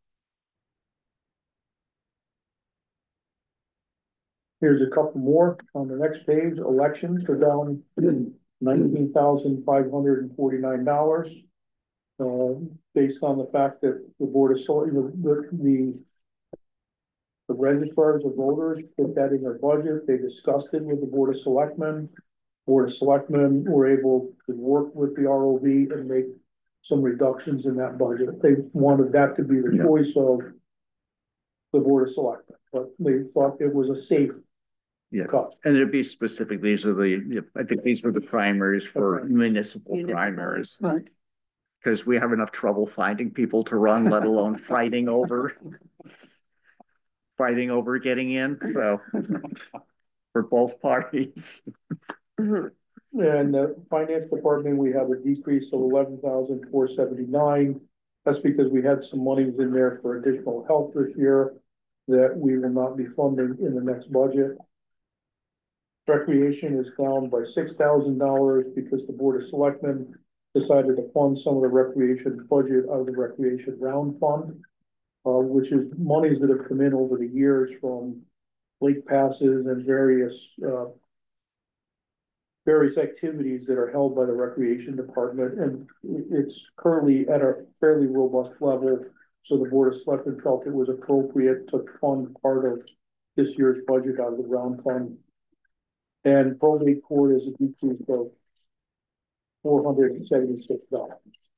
Here's a couple more on the next page. Elections are down nineteen thousand five hundred forty-nine dollars. Uh, based on the fact that the Board of Selectmen, the, the, the registrars of voters put that in their budget. They discussed it with the Board of Selectmen. Board of Selectmen were able to work with the R O V and make some reductions in that budget. They wanted that to be the yeah. choice of the Board of Selectmen, but they thought it was a safe Yeah, cut. And to be specific, these are the, I think these were the primaries for okay. municipal primaries. Right. Because we have enough trouble finding people to run, let alone fighting over, fighting over getting in, so for both parties. Mhm. And the finance department, we have a decrease of eleven thousand four seventy-nine. That's because we had some monies in there for additional help this year that we will not be funding in the next budget. Recreation is down by six thousand dollars because the Board of Selectmen decided to fund some of the recreation budget out of the recreation round fund, uh, which is monies that have come in over the years from lake passes and various, uh, various activities that are held by the recreation department, and it's currently at a fairly robust level. So the Board of Selectmen felt it was appropriate to fund part of this year's budget out of the round fund. And probate court is a decrease of four hundred and seventy-six dollars.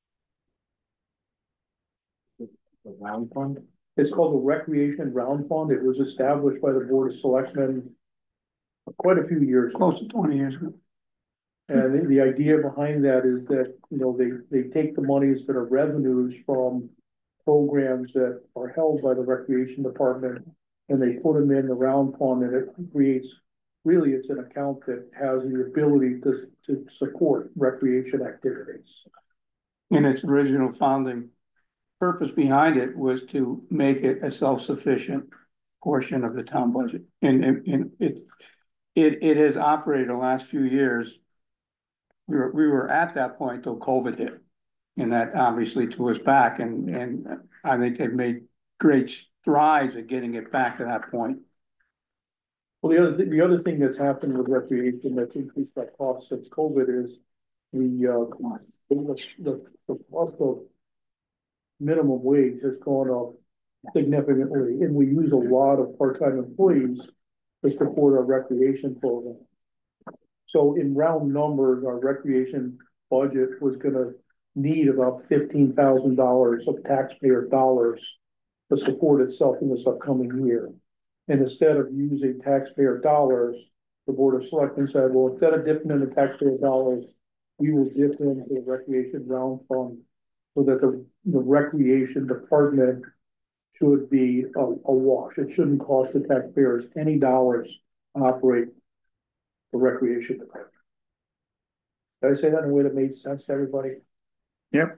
The round fund? It's called the Recreation Round Fund. It was established by the Board of Selectmen quite a few years ago. Close to twenty years ago. And the, the idea behind that is that, you know, they, they take the monies that are revenues from programs that are held by the Recreation Department, and they put them in the round fund, and it creates, really, it's an account that has the ability to, to support recreation activities. In its original founding purpose behind it was to make it a self-sufficient portion of the town budget. And, and, and it, it, it has operated the last few years. We were, we were at that point till COVID hit, and that obviously threw us back, and, and I think they've made great strides at getting it back to that point. Well, the other thing, the other thing that's happened with recreation that's increased by cost since COVID is the, uh, the, the, the cost of minimum wage has gone up significantly, and we use a lot of part-time employees to support our recreation program. So in round numbers, our recreation budget was gonna need about fifteen thousand dollars of taxpayer dollars to support itself in this upcoming year. And instead of using taxpayer dollars, the Board of Selectmen said, well, instead of dipping into taxpayer dollars, we will dip into the recreation round fund so that the, the recreation department should be a, a wash. It shouldn't cost the taxpayers any dollars to operate the recreation department. Did I say that in a way that made sense to everybody? Yep.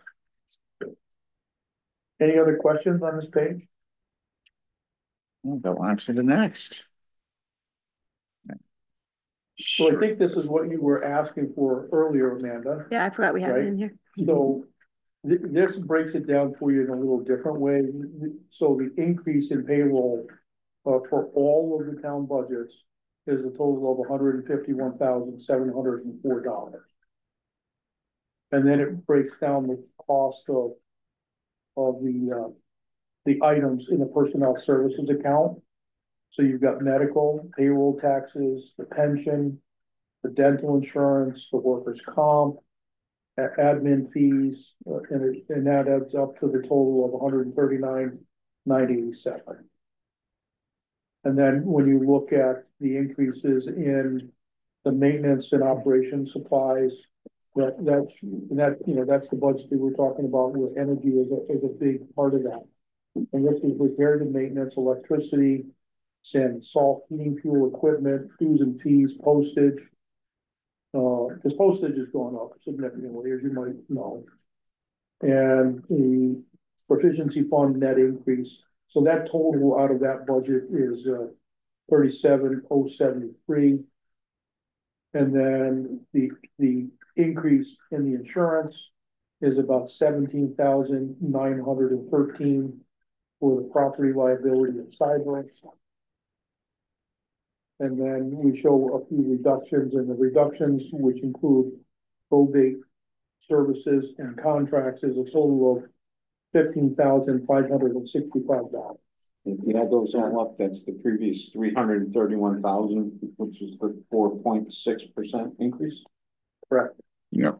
Any other questions on this page? We'll go on to the next. So I think this is what you were asking for earlier, Amanda. Yeah, I forgot we had Right. it in here. So th- this breaks it down for you in a little different way. So the increase in payroll uh, for all of the town budgets is a total of one hundred and fifty-one thousand seven hundred and four dollars. And then it breaks down the cost of of the uh, the items in the personnel services account. So you've got medical, payroll taxes, the pension, the dental insurance, the workers' comp, a- admin fees, uh, and it, and that adds up to the total of one hundred and thirty-nine nine eighty-seven. And then when you look at the increases in the maintenance and operation supplies, that that's that you know that's the budget that we're talking about, with energy is a is a big part of that. And this is repair and maintenance, electricity, sand, salt, heating, fuel, equipment, dues and fees, postage. Uh, because postage is going up significantly, as you might know. And the proficiency fund net increase. So that total out of that budget is uh thirty-seven oh seventy-three. And then the the increase in the insurance is about seventeen thousand nine hundred and thirteen for the property liability and cyber. And then we show a few reductions, and the reductions, which include probate services and contracts, is a total of fifteen thousand five hundred and sixty-five dollars. If you add those all up, that's the previous three hundred and thirty-one thousand, which is the four point six percent increase. Correct. Yep.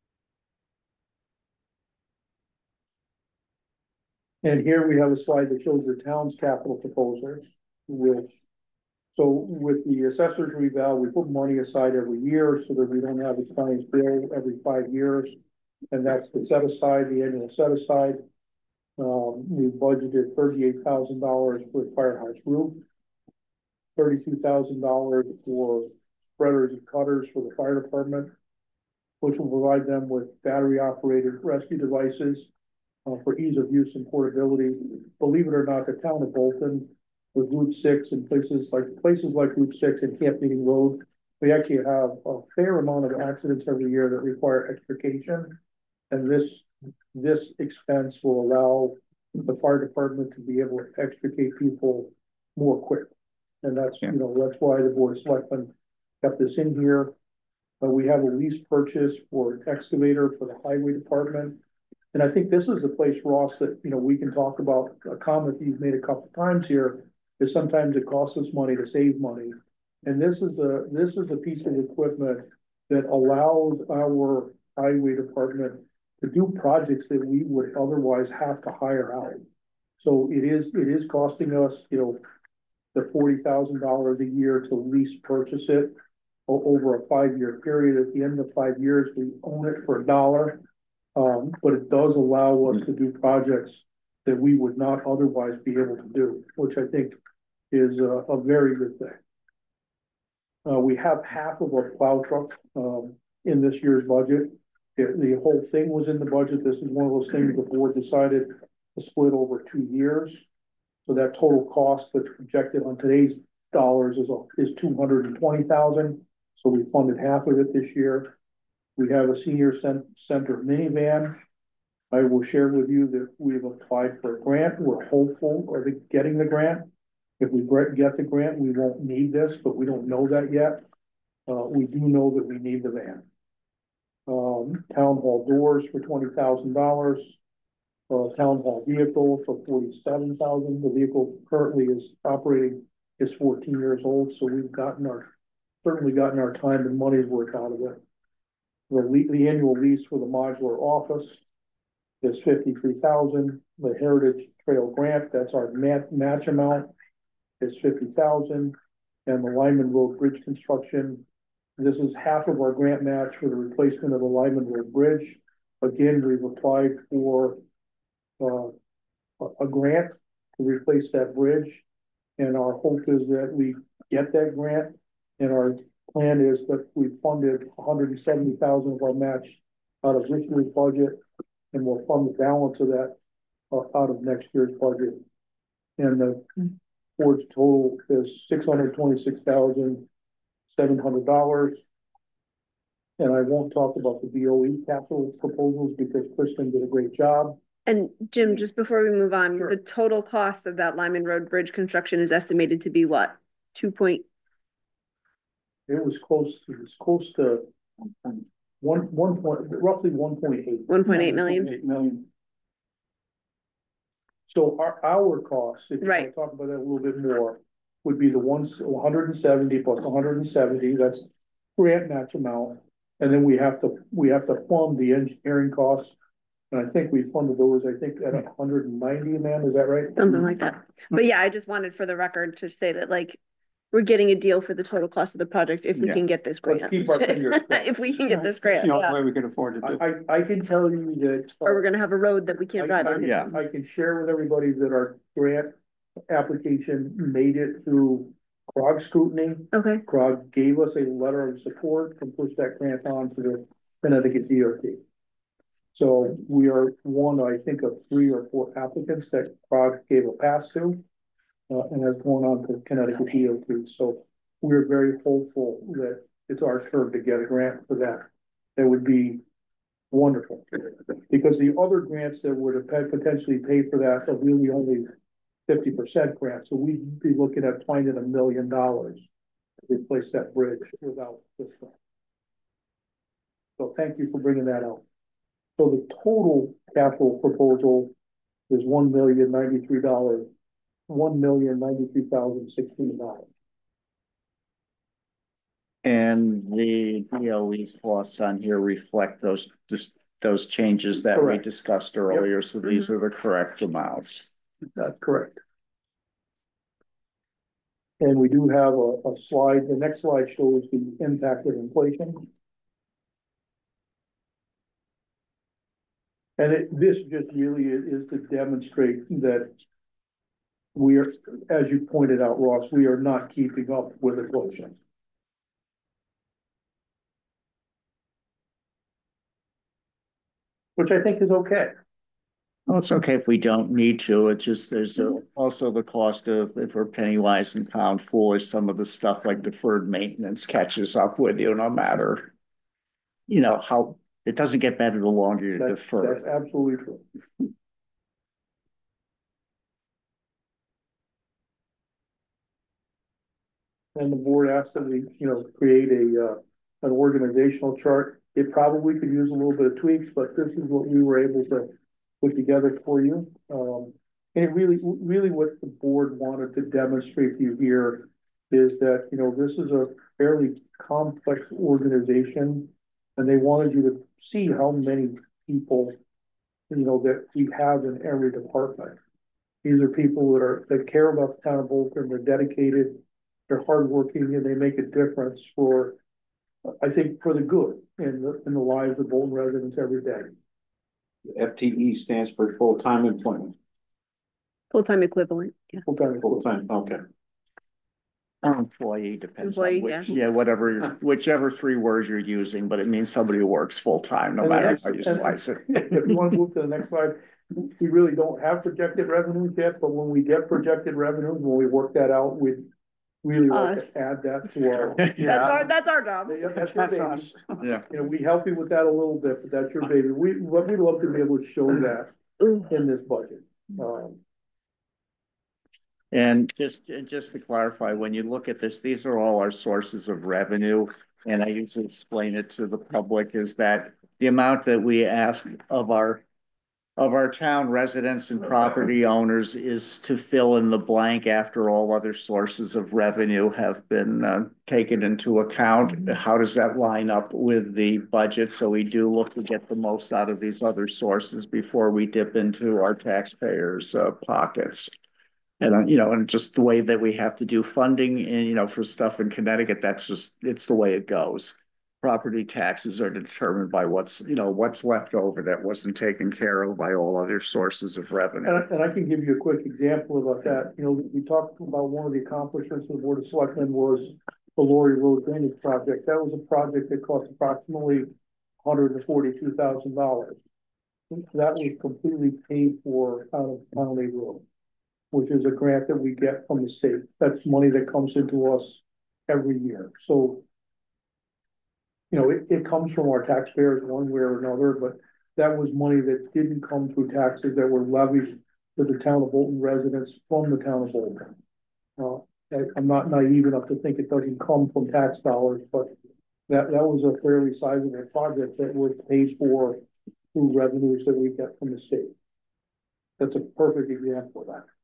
And here we have a slide that shows the town's capital proposals, which, so with the assessors reval, we put money aside every year so that we don't have a science bill every five years. and that's the set aside, the annual set aside. Um, we budgeted thirty-eight thousand dollars for the firehouse roof, thirty-two thousand dollars for spreaders and cutters for the fire department, which will provide them with battery operated rescue devices uh, for ease of use and portability. Believe it or not, the town of Bolton, with Route six and places like places like Route six and Camp Meeting Road, we actually have a fair amount of accidents every year that require extrication. And this this expense will allow the fire department to be able to extricate people more quickly. And that's, you know, that's why the Board of Selectmen kept this in here. But we have a lease purchase for an excavator for the highway department. And I think this is the place, Ross, that, you know, we can talk about a comment that you've made a couple of times here, is sometimes it costs us money to save money. And this is a, this is a piece of equipment that allows our highway department to do projects that we would otherwise have to hire out. So it is, it is costing us, you know, the forty thousand dollars a year to lease purchase it over a five-year period. At the end of five years, we own it for a dollar. Um, but it does allow us to do projects that we would not otherwise be able to do, which I think is a, a very good thing. Uh, we have half of our plow truck, um, in this year's budget. The, the whole thing was in the budget. This is one of those things the board decided to split over two years. So that total cost that's projected on today's dollars is, a, is two hundred and twenty thousand. So we funded half of it this year. We have a senior center minivan. I will share with you that we've applied for a grant. We're hopeful of getting the grant. If we get the grant, we won't need this, but we don't know that yet. Uh, we do know that we need the van. Um, town hall doors for twenty thousand dollars. Uh, town hall vehicle for forty-seven thousand dollars. The vehicle currently is operating, is fourteen years old, so we've gotten our, certainly gotten our time and money's worth out of it. The, the annual lease for the modular office is fifty-three thousand dollars. The Heritage Trail grant, that's our mat, match amount, is fifty thousand dollars. And the Lyman Road Bridge construction, this is half of our grant match for the replacement of the Lyman Road Bridge. Again, we've applied for uh, a, a grant to replace that bridge. And our hope is that we get that grant, and our plan is that we funded one hundred seventy thousand dollars of our match out of this year's budget, and we'll fund the balance of that uh, out of next year's budget. And the board's total is six hundred twenty-six thousand seven hundred dollars. And I won't talk about the B O E capital proposals because Kristen did a great job. And Jim, just before we move on, Sure. the total cost of that Lyman Road Bridge construction is estimated to be what? Two point, It was close, it was close to one, one point, roughly one point eight. one point eight million? Eight million. So our, our cost, if you want to Right. talk about that a little bit more, would be the one, one hundred and seventy plus one hundred and seventy, that's grant match amount. And then we have to, we have to fund the engineering costs. And I think we funded those, I think at one hundred and ninety, man, is that right? Something like that. But yeah, I just wanted for the record to say that, like, we're getting a deal for the total cost of the project if we Yeah. can get this grant. Let's keep our fingers crossed. If we can get this grant, You know, yeah. way we can afford to do. I, I, I can tell you that. Or we're gonna have a road that we can't drive I- I- on. Yeah. I can share with everybody that our grant application made it through C R O G scrutiny. Okay, C R O G gave us a letter of support and pushed that grant on to the Connecticut D O T. So we are one, I think, of three or four applicants that C R O G gave a pass to. Uh, and has gone on to Connecticut D O T. So we're very hopeful that it's our turn to get a grant for that. That would be wonderful. Because the other grants that would have had potentially paid for that are really only fifty percent grant. So we'd be looking at finding a million dollars to replace that bridge without this grant. So thank you for bringing that out. So the total capital proposal is one million ninety-three dollars, one million ninety-three thousand sixteen dollars. And the D O E costs on here reflect those, just those changes that we Correct. discussed earlier, so these are the correct amounts. That's correct. And we do have a, a slide, the next slide shows the impact of inflation. And it, this just really is, is to demonstrate that we are, as you pointed out, Ross, we are not keeping up with inflation. Which I think is okay. Well, it's okay if we don't need to. It's just, there's a- also the cost of, if we're penny wise and pound foolish, some of the stuff like deferred maintenance catches up with you no matter, you know, how, it doesn't get better the longer you That's, defer. that's absolutely true. And the board asked that we, you know, create a, uh, an organizational chart. It probably could use a little bit of tweaks, but this is what we were able to put together for you. Um, and it really, really what the board wanted to demonstrate to you here is that, you know, this is a fairly complex organization. And they wanted you to see how many people, you know, that we have in every department. These are people that are, that care about the town of Bolton, they're dedicated, they're hardworking, and they make a difference for, I think, for the good in the, in the lives of Bolton residents every day. F T E stands for full-time employment, Full-time equivalent, yeah. Full-time. full-time, okay. Or employee depends on Employee, which, yeah. yeah, whatever, whichever three words you're using, but it means somebody who works full time, no And matter that's- how you and- slice it. If you want to move to the next slide, we really don't have projected revenues yet, but when we get projected revenues, when we work that out, we really like Us. to add that to our. That's our, that's our job. Yeah, that's your That's baby. us. Yeah. You know, we help you with that a little bit, but that's your baby. We, what we'd love to be able to show that Ooh. in this budget. Um, And just, and just to clarify, when you look at this, these are all our sources of revenue. And I usually explain it to the public is that the amount that we ask of our, of our town residents and property owners is to fill in the blank after all other sources of revenue have been uh, taken into account. How does that line up with the budget? So we do look to get the most out of these other sources before we dip into our taxpayers' uh, pockets. And, uh, you know, and just the way that we have to do funding and, you know, for stuff in Connecticut, that's just, it's the way it goes. Property taxes are determined by what's, you know, what's left over that wasn't taken care of by all other sources of And I, revenue. and I can give you a quick example about that. You know, we talked about one of the accomplishments of the Board of Selectmen was the Laurie Road drainage project. That was a project that cost approximately one hundred and forty-two thousand dollars. That was completely paid for out of County Road, which is a grant that we get from the state. That's money that comes into us every year. So, you know, it, it comes from our taxpayers one way or another, but that was money that didn't come through taxes that were levied to the town of Bolton residents from the town of Bolton. Uh, I, I'm not naive enough to think it doesn't come from tax dollars, but that, that was a fairly sizable project that was paid for through revenues that we get from the state. That's a perfect example of that.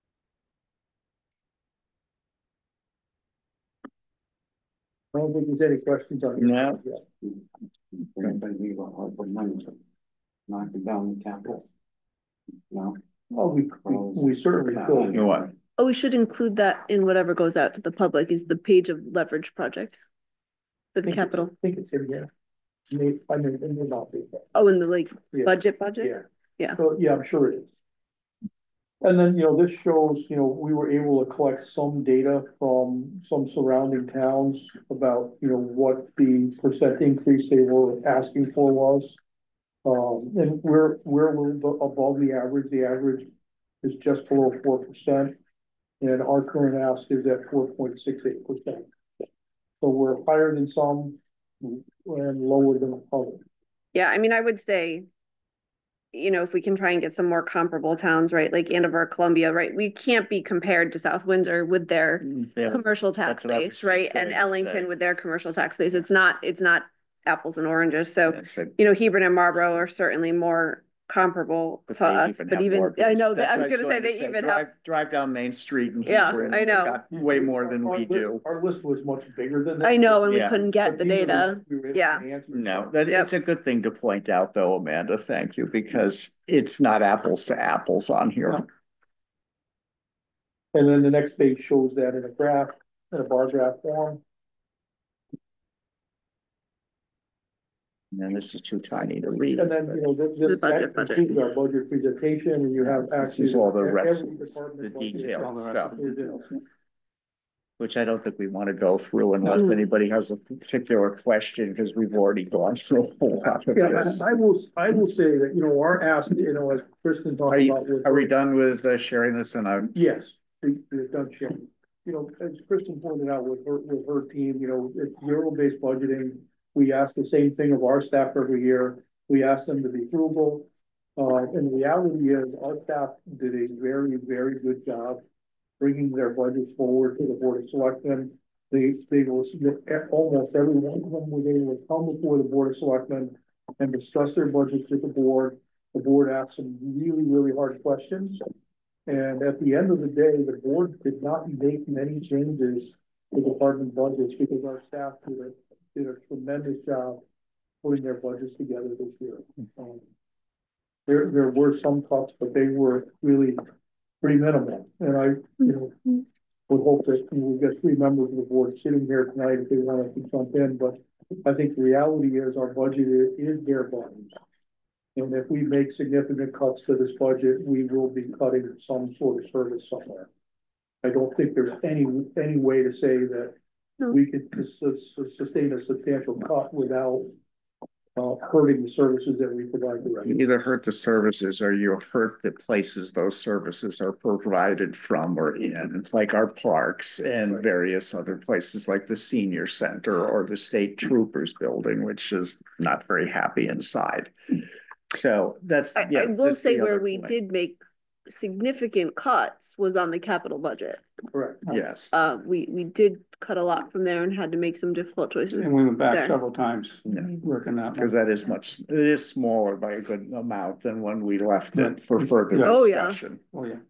I don't think there's any questions on. this. No. Yeah. Anybody need a hard money to knock it down the capital? No. Well, we, we, we certainly could. You know what? Oh, we should include that in whatever goes out to the public is the page of leverage projects. For I the think it's- capital. I think it's in here. May, I mean, it may not be. but- Oh, in the like Yeah. budget budget? Yeah. Yeah. So, yeah, I'm sure it is. And then, you know, this shows, you know, we were able to collect some data from some surrounding towns about, you know, what the percent increase they were asking for was. Um, and we're, we're a little bit above the average. The average is just below four percent. And our current ask is at four point six eight percent. So we're higher than some and lower than others. Yeah, I mean, I would say, you know, if we can try and get some more comparable towns, right, like Andover, Columbia, right, we can't be compared to South Windsor with their Yeah. commercial tax that's what I was base, just right, going and to Ellington say. with their commercial tax base. It's not, it's not apples and oranges. So, That's it. you know, Hebron and Marlboro are certainly more comparable But to they us, even but have even, more I because know, that that's I was what gonna say, they even drive, have, drive down Main Street and Yeah, Hebron, I they know. got way more than Our we list- do. Our list was much bigger than that. I know, and we Yeah. couldn't get But the these are data. we were able to Yeah. answer. No, that Yep. it's a good thing to point out though, Amanda. Thank you, because it's not apples to apples on here. And then the next page shows that in a graph, in a bar graph form. And this is too tiny to read. And then, you know, this, The this budget, that budget. concludes our budget presentation, and you have This actually. is all the rest every of this- department the budget detailed is stuff. in. Which I don't think we want to go through unless anybody has a particular question, because we've already gone through a whole lot of Yeah, this. I I will, I will say that, you know, our ask, you know, as Kristen talked Are you, about. with- are we done with uh, sharing this? And I'm, Yes, we, we've done sharing. You know, as Kristen pointed out with her, with her team, you know, it's zero-based budgeting. We ask the same thing of our staff every year. We ask them to be frugal. Uh, and the reality is our staff did a very, very good job bringing their budgets forward to the Board of Selectmen. They, they will submit, almost every one of them were able to come before the Board of Selectmen and discuss their budgets with the board. The board asked some really, really hard questions. And at the end of the day, the board did not make many changes to department budgets because our staff did a, did a tremendous job putting their budgets together this year. Um, There, there were some cuts, but they were really pretty minimal. And I, you know, would hope that, you know, we've got three members of the board sitting here tonight if they want to jump in, but I think the reality is our budget is, is their budget. And if we make significant cuts to this budget, we will be cutting some sort of service somewhere. I don't think there's any, any way to say that No. we could sus- sus- sustain a substantial cut without uh, hurting the services that we provide the you either hurt the services or you hurt the places those services are provided from or in, like our parks and various other places like the senior center or the state troopers building, which is not very happy inside. So that's, I, yeah. I will just the say where other we point. did make significant cuts was on the capital budget. Correct. Yes. Uh, we, we did cut a lot from there and had to make some difficult choices. And we went back there. several times, Yeah. working that. Because one. that is much, it is smaller by a good amount than when we left Right. it for further Yeah. Oh, yeah. discussion. Oh, yeah.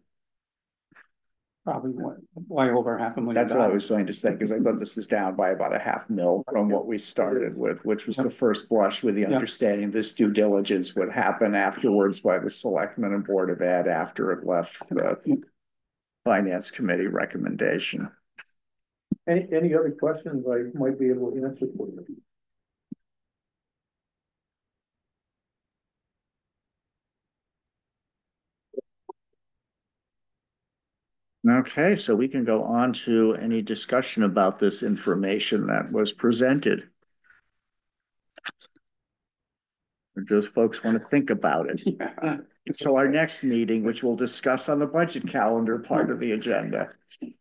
Probably way, way over half a million. That's what I was dollars. going to say, because I thought this is down by about a half mil from what we started with, which was the first blush with the Yeah. understanding this due diligence would happen afterwards by the selectmen and board of ed after it left the finance committee recommendation. Any, any other questions I might be able to answer for you? Okay, so we can go on to any discussion about this information that was presented. Or just folks want to think about it. Yeah. So our next meeting, which we'll discuss on the budget calendar part of the agenda.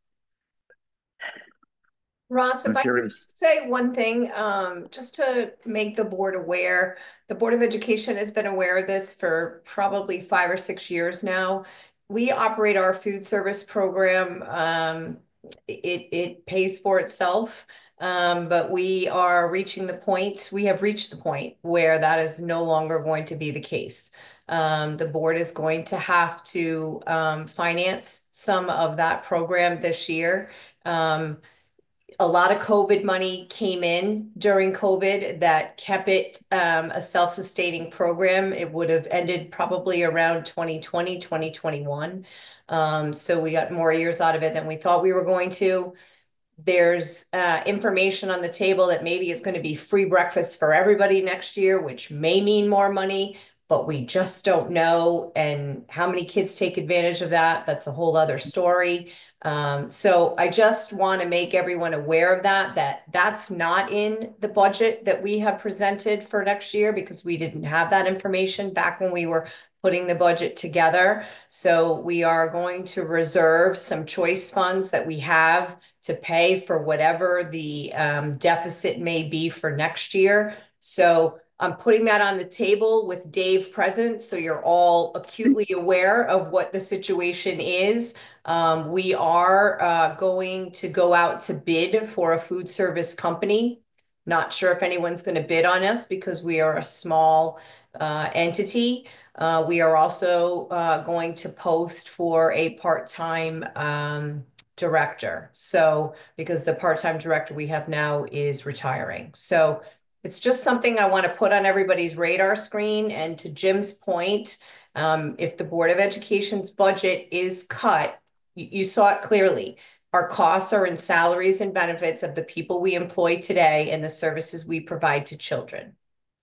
Ross, if I'm I could curious. just say one thing, um, just to make the board aware, the Board of Education has been aware of this for probably five or six years now. We operate our food service program. Um, it, it pays for itself. Um, but we are reaching the point, we have reached the point where that is no longer going to be the case. Um, the board is going to have to um, finance some of that program this year. Um, a lot of COVID money came in during COVID that kept it um, a self-sustaining program. It would have ended probably around twenty twenty, twenty twenty-one. Um, so we got more years out of it than we thought we were going to. There's uh, information on the table that maybe it's going to be free breakfast for everybody next year, which may mean more money, but we just don't know. And how many kids take advantage of that? That's a whole other story. Um, so I just want to make everyone aware of that, that that's not in the budget that we have presented for next year because we didn't have that information back when we were putting the budget together. So we are going to reserve some choice funds that we have to pay for whatever the um, deficit may be for next year. So I'm putting that on the table with Dave present, so you're all acutely aware of what the situation is. Um, we are uh, going to go out to bid for a food service company. Not sure if anyone's going to bid on us because we are a small uh, entity. Uh, we are also uh, going to post for a part-time um, director. So, because the part-time director we have now is retiring. So it's just something I want to put on everybody's radar screen. And to Jim's point, um, if the Board of Education's budget is cut, you, you saw it clearly. Our costs are in salaries and benefits of the people we employ today and the services we provide to children.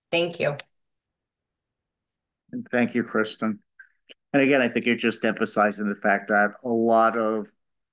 Thank you. And thank you, Kristen. And again, I think you're just emphasizing the fact that a lot of,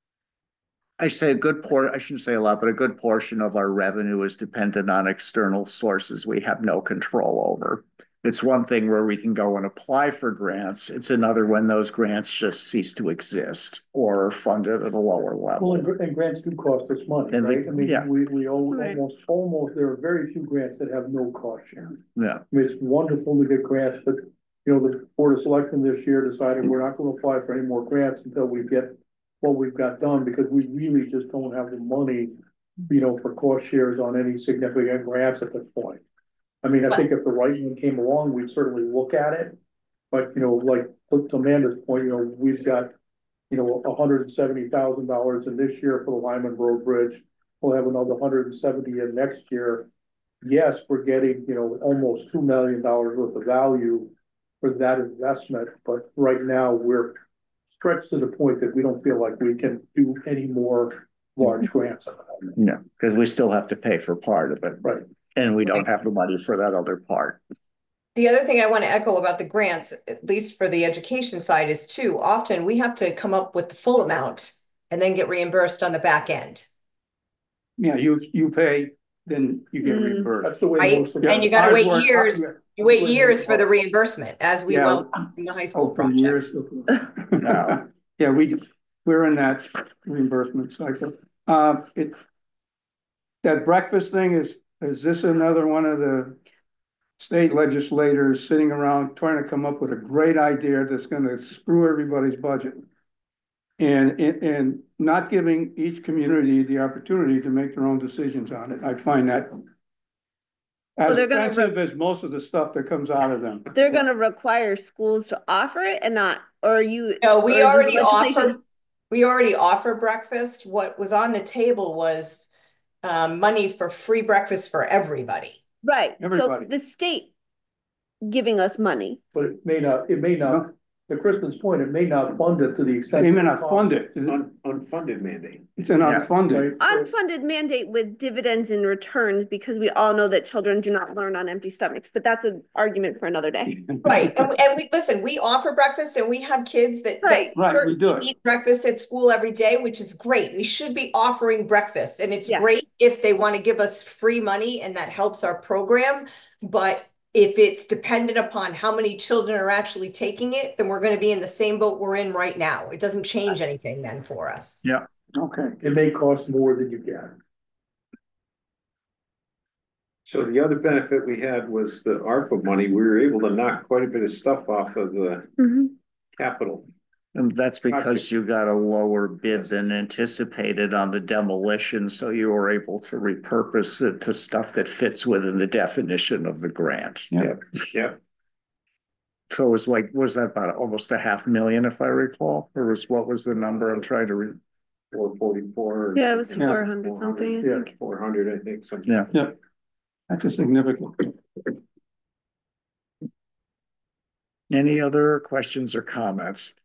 I say a good por, I shouldn't say a lot, but a good portion of our revenue is dependent on external sources we have no control over. It's one thing where we can go and apply for grants. It's another when those grants just cease to exist or are funded at a lower Well, level. and, gr- and grants do cost us money, And we- right? I mean, yeah. we, we owe Right. almost, almost, there are very few grants that have no cost sharing. Yeah, I mean, it's wonderful to get grants, but, you know, the Board of Selectmen this year decided we're not gonna apply for any more grants until we get what we've got done, because we really just don't have the money, you know, for cost shares on any significant grants at this point. I mean, I think if the right one came along, we'd certainly look at it. But, you know, like to Amanda's point, you know, we've got, you know, hundred and seventy thousand dollars in this year for the Lyman Road Bridge. We'll have another hundred and seventy in next year. Yes, we're getting, you know, almost two million dollars worth of value for that investment, but right now we're stretched to the point that we don't feel like we can do any more large grants. yeah, because we still have to pay for part of it. Right. And we don't have the money for that other part. The other thing I want to echo about the grants, at least for the education side, is too, often we have to come up with the full amount and then get reimbursed on the back end. Yeah, you, you pay, then you get Mm. reimbursed. That's the way Right? most of. And you gotta Ours wait weren't- years, yeah, you wait That's the way years most for the are. reimbursement, as we Yeah. will in the high school Oh, for project. years. No. Yeah, we, we're in that reimbursement cycle. Uh, it, that breakfast thing is, is this another one of the state legislators sitting around trying to come up with a great idea that's gonna screw everybody's budget? And, and, and not giving each community the opportunity to make their own decisions on it. I find that as they're gonna re- offensive as most of the stuff that comes out of them. They're gonna require schools to offer it and not, or you. No, or we is this already legislation- offer, we already offer breakfast. What was on the table was um, money for free breakfast for everybody. Right, so Everybody. the state giving us money. But it may not, it may not, to Kristen's point, it may not fund it to the extent. They may not fund it. Un- unfunded mandate. It's an Yeah. unfunded. Right? Unfunded mandate with dividends and returns, because we all know that children do not learn on empty stomachs, but that's an argument for another day. Right, and, and we, listen, we offer breakfast and we have kids that, that Right. Right, we do it. eat breakfast at school every day, which is great. We should be offering breakfast, and it's Yeah. great if they want to give us free money and that helps our program. But if it's dependent upon how many children are actually taking it, then we're going to be in the same boat we're in right now. It doesn't change anything then for us. Yeah. Okay. It may cost more than you get. So the other benefit we had was the ARPA money. We were able to knock quite a bit of stuff off of the Mhm. capital. And that's because you got a lower bid than anticipated on the demolition, so you were able to repurpose it to stuff that fits within the definition of the grant. Yeah. Yeah. So it was like, was that about almost a half million, if I recall, or was, what was the number I'm trying to read? Four forty-four. Yeah, it was Yeah. four hundred something, I Yeah. think. Four hundred, I think, something. Yeah. Yeah. That's a significant. Any other questions or comments?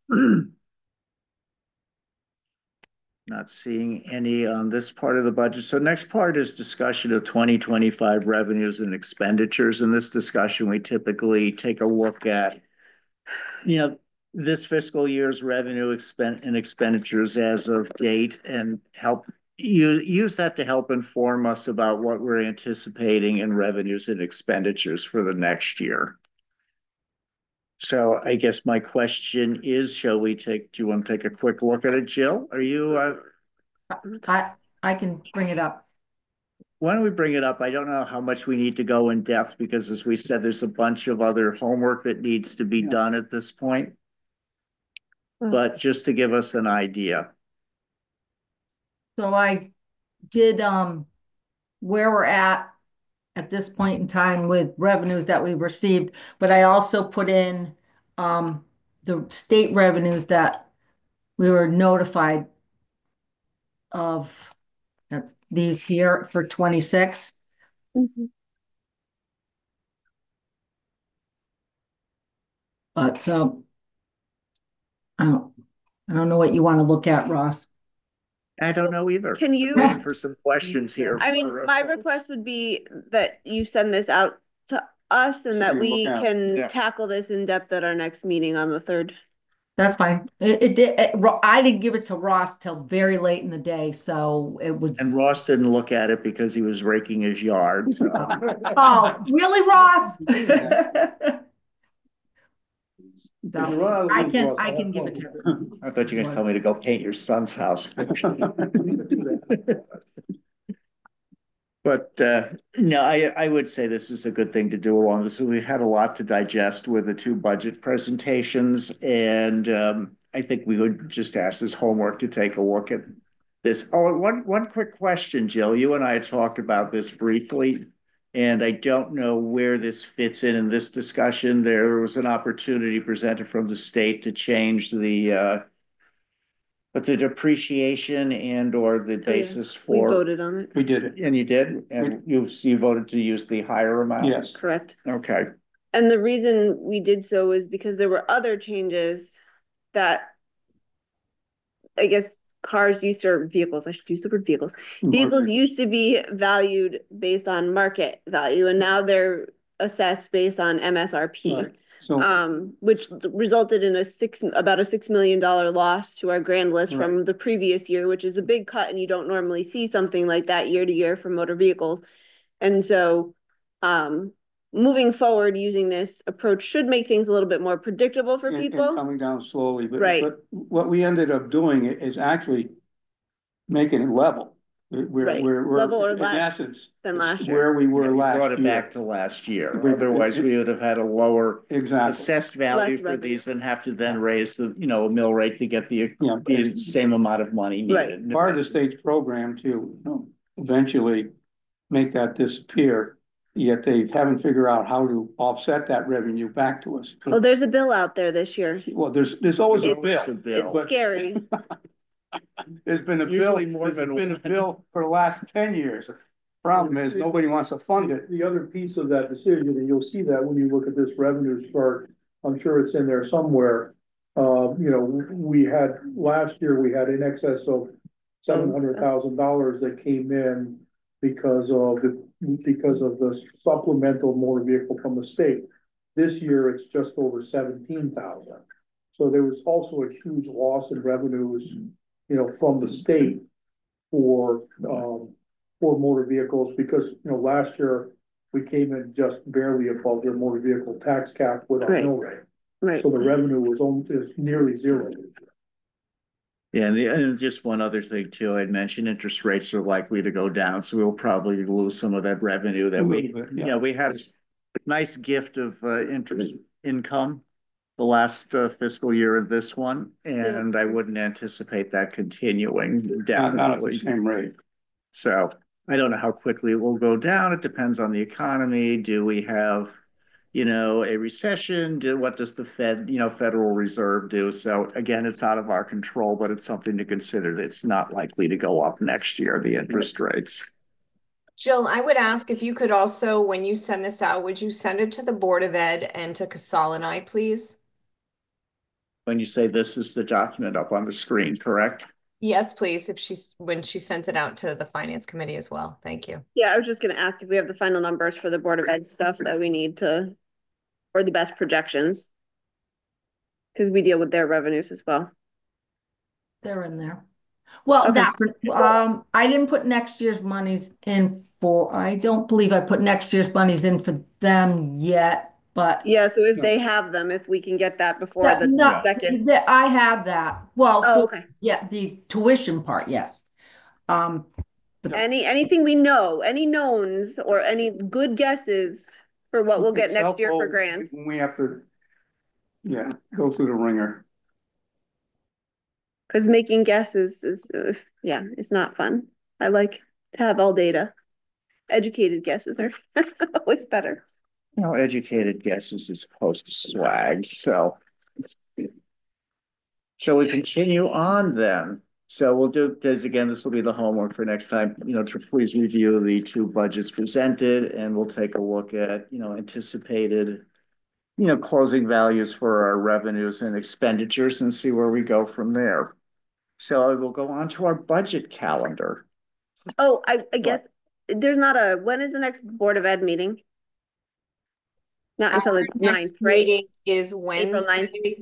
Not seeing any on this part of the budget. So next part is discussion of twenty twenty-five revenues and expenditures. In this discussion, we typically take a look at, you know, this fiscal year's revenue expend and expenditures as of date and help use, use that to help inform us about what we're anticipating in revenues and expenditures for the next year. So I guess my question is, shall we take, do you want to take a quick look at it, Jill? Are you, uh, I, I can bring it up. why don't we bring it up? I don't know how much we need to go in depth because as we said, there's a bunch of other homework that needs to be Yeah. done at this point. Well- But just to give us an idea. So I did, um, where we're at at this point in time with revenues that we received, but I also put in, um, the state revenues that we were notified of. That's these here for twenty-six. Mhm. But, um, I don't, I don't know what you want to look at, Ross. I don't know either. Can you- Waiting for some questions here. I mean, for, uh, my folks. request would be that you send this out to us and that Something to we look at. can Yeah. tackle this in depth at our next meeting on the third. That's fine. It, it did, it- Ro- I didn't give it to Ross till very late in the day, so it was. And Ross didn't look at it because he was raking his yard, so. Oh, really, Ross? You're So, out of I these, can, Ross, I I'll can have give it fun. to her. I thought you guys told me to go paint your son's house. But uh, no, I, I would say this is a good thing to do along this. We've had a lot to digest with the two budget presentations. And um, I think we would just ask this homework to take a look at this. Oh, one, one quick question, Jill. You and I had talked about this briefly, and I don't know where this fits in in this discussion. There was an opportunity presented from the state to change the uh, but the depreciation and or the Oh, yeah. basis We for, voted on it, We did it, and you did, and you, you voted to use the higher amount? yes. correct? Okay, And the reason we did so is because there were other changes that I guess cars used to, or vehicles, I should use the word vehicles. Vehicles used to be valued based on market value and now they're assessed based on M S R P. Right. So, Um, which resulted in a six, about a six million dollar loss to our grand list Right. from the previous year, which is a big cut and you don't normally see something like that year to year for motor vehicles. And so, um, moving forward, using this approach should make things a little bit more predictable for and, and people. coming down slowly, but, Right. but what we ended up doing is actually making it level. We're, Right. we're, we're, Level or in less essence, than it's last year. where we were yeah, we last brought it year. back to last year, We- otherwise it- we would have had a lower Exactly. assessed value Less for revenue. these and have to then raise the, you know, mill rate to get the, Yeah. the same amount of money Right. needed. Part of the state's program to you know, eventually make that disappear, yet they haven't figured out how to offset that revenue back to us. Oh, there's a bill out there this year. Well, there's, there's always a It's- bill. It's a bill. It's But- scary. There's been a bill, Usually more there's than been a one. bill for the last ten years. Problem is, nobody wants to fund it. The other piece of that decision, and you'll see that when you look at this revenue chart, I'm sure it's in there somewhere. Uh, you know, we had, last year, we had in excess of seven hundred thousand dollars that came in because of the, because of the supplemental motor vehicle from the state. This year, it's just over seventeen thousand. So there was also a huge loss in revenues, you know, from the state for, um, for motor vehicles, because, you know, last year we came in just barely above their motor vehicle tax cap with our Right. mill rate. Right. So the revenue was almost, is nearly zero this year. Yeah, and, the, and just one other thing too, I'd mentioned interest rates are likely to go down, so we'll probably lose some of that revenue that A we, little bit, yeah. yeah, we had a nice gift of uh, interest income the last uh, fiscal year of this one, and I wouldn't anticipate that continuing Not, not at the definitely. same rate. So I don't know how quickly it will go down. It depends on the economy. Do we have, you know, a recession? Do, what does the Fed, you know, Federal Reserve do? So again, it's out of our control, but it's something to consider. It's not likely to go up next year, the interest rates. Jill, I would ask if you could also, when you send this out, would you send it to the Board of Ed and to Casal and I, please? When you say this is the document up on the screen, correct? Yes, please, if she's, when she sends it out to the Finance Committee as well. Thank you. Yeah, I was just gonna ask if we have the final numbers for the Board of Ed stuff that we need to, or the best projections. Cause we deal with their revenues as well. They're in there. Well, Okay. that, um, I didn't put next year's monies in for, I don't believe I put next year's monies in for them yet, but. Yeah, so if No. they have them, if we can get that before Yeah, the no, second. that I have that. Well, Oh, for- okay. yeah, the tuition part, yes. Um, Any, anything we know, any knowns or any good guesses for what we'll get It's next year for helpful grants. when we have to, yeah, go through the ringer. Cause making guesses is, uh, yeah, it's not fun. I like to have all data. Educated guesses are always better. You know, educated guesses as opposed to swag, so. Shall we continue on then? So we'll do this again, this will be the homework for next time, you know, to please review the two budgets presented and we'll take a look at, you know, anticipated, you know, closing values for our revenues and expenditures and see where we go from there. So we'll go on to our budget calendar. Oh, I, I guess there's not a, when is the next Board of Ed meeting? Not until Our the next ninth, right? meeting is ninth. Wednesday.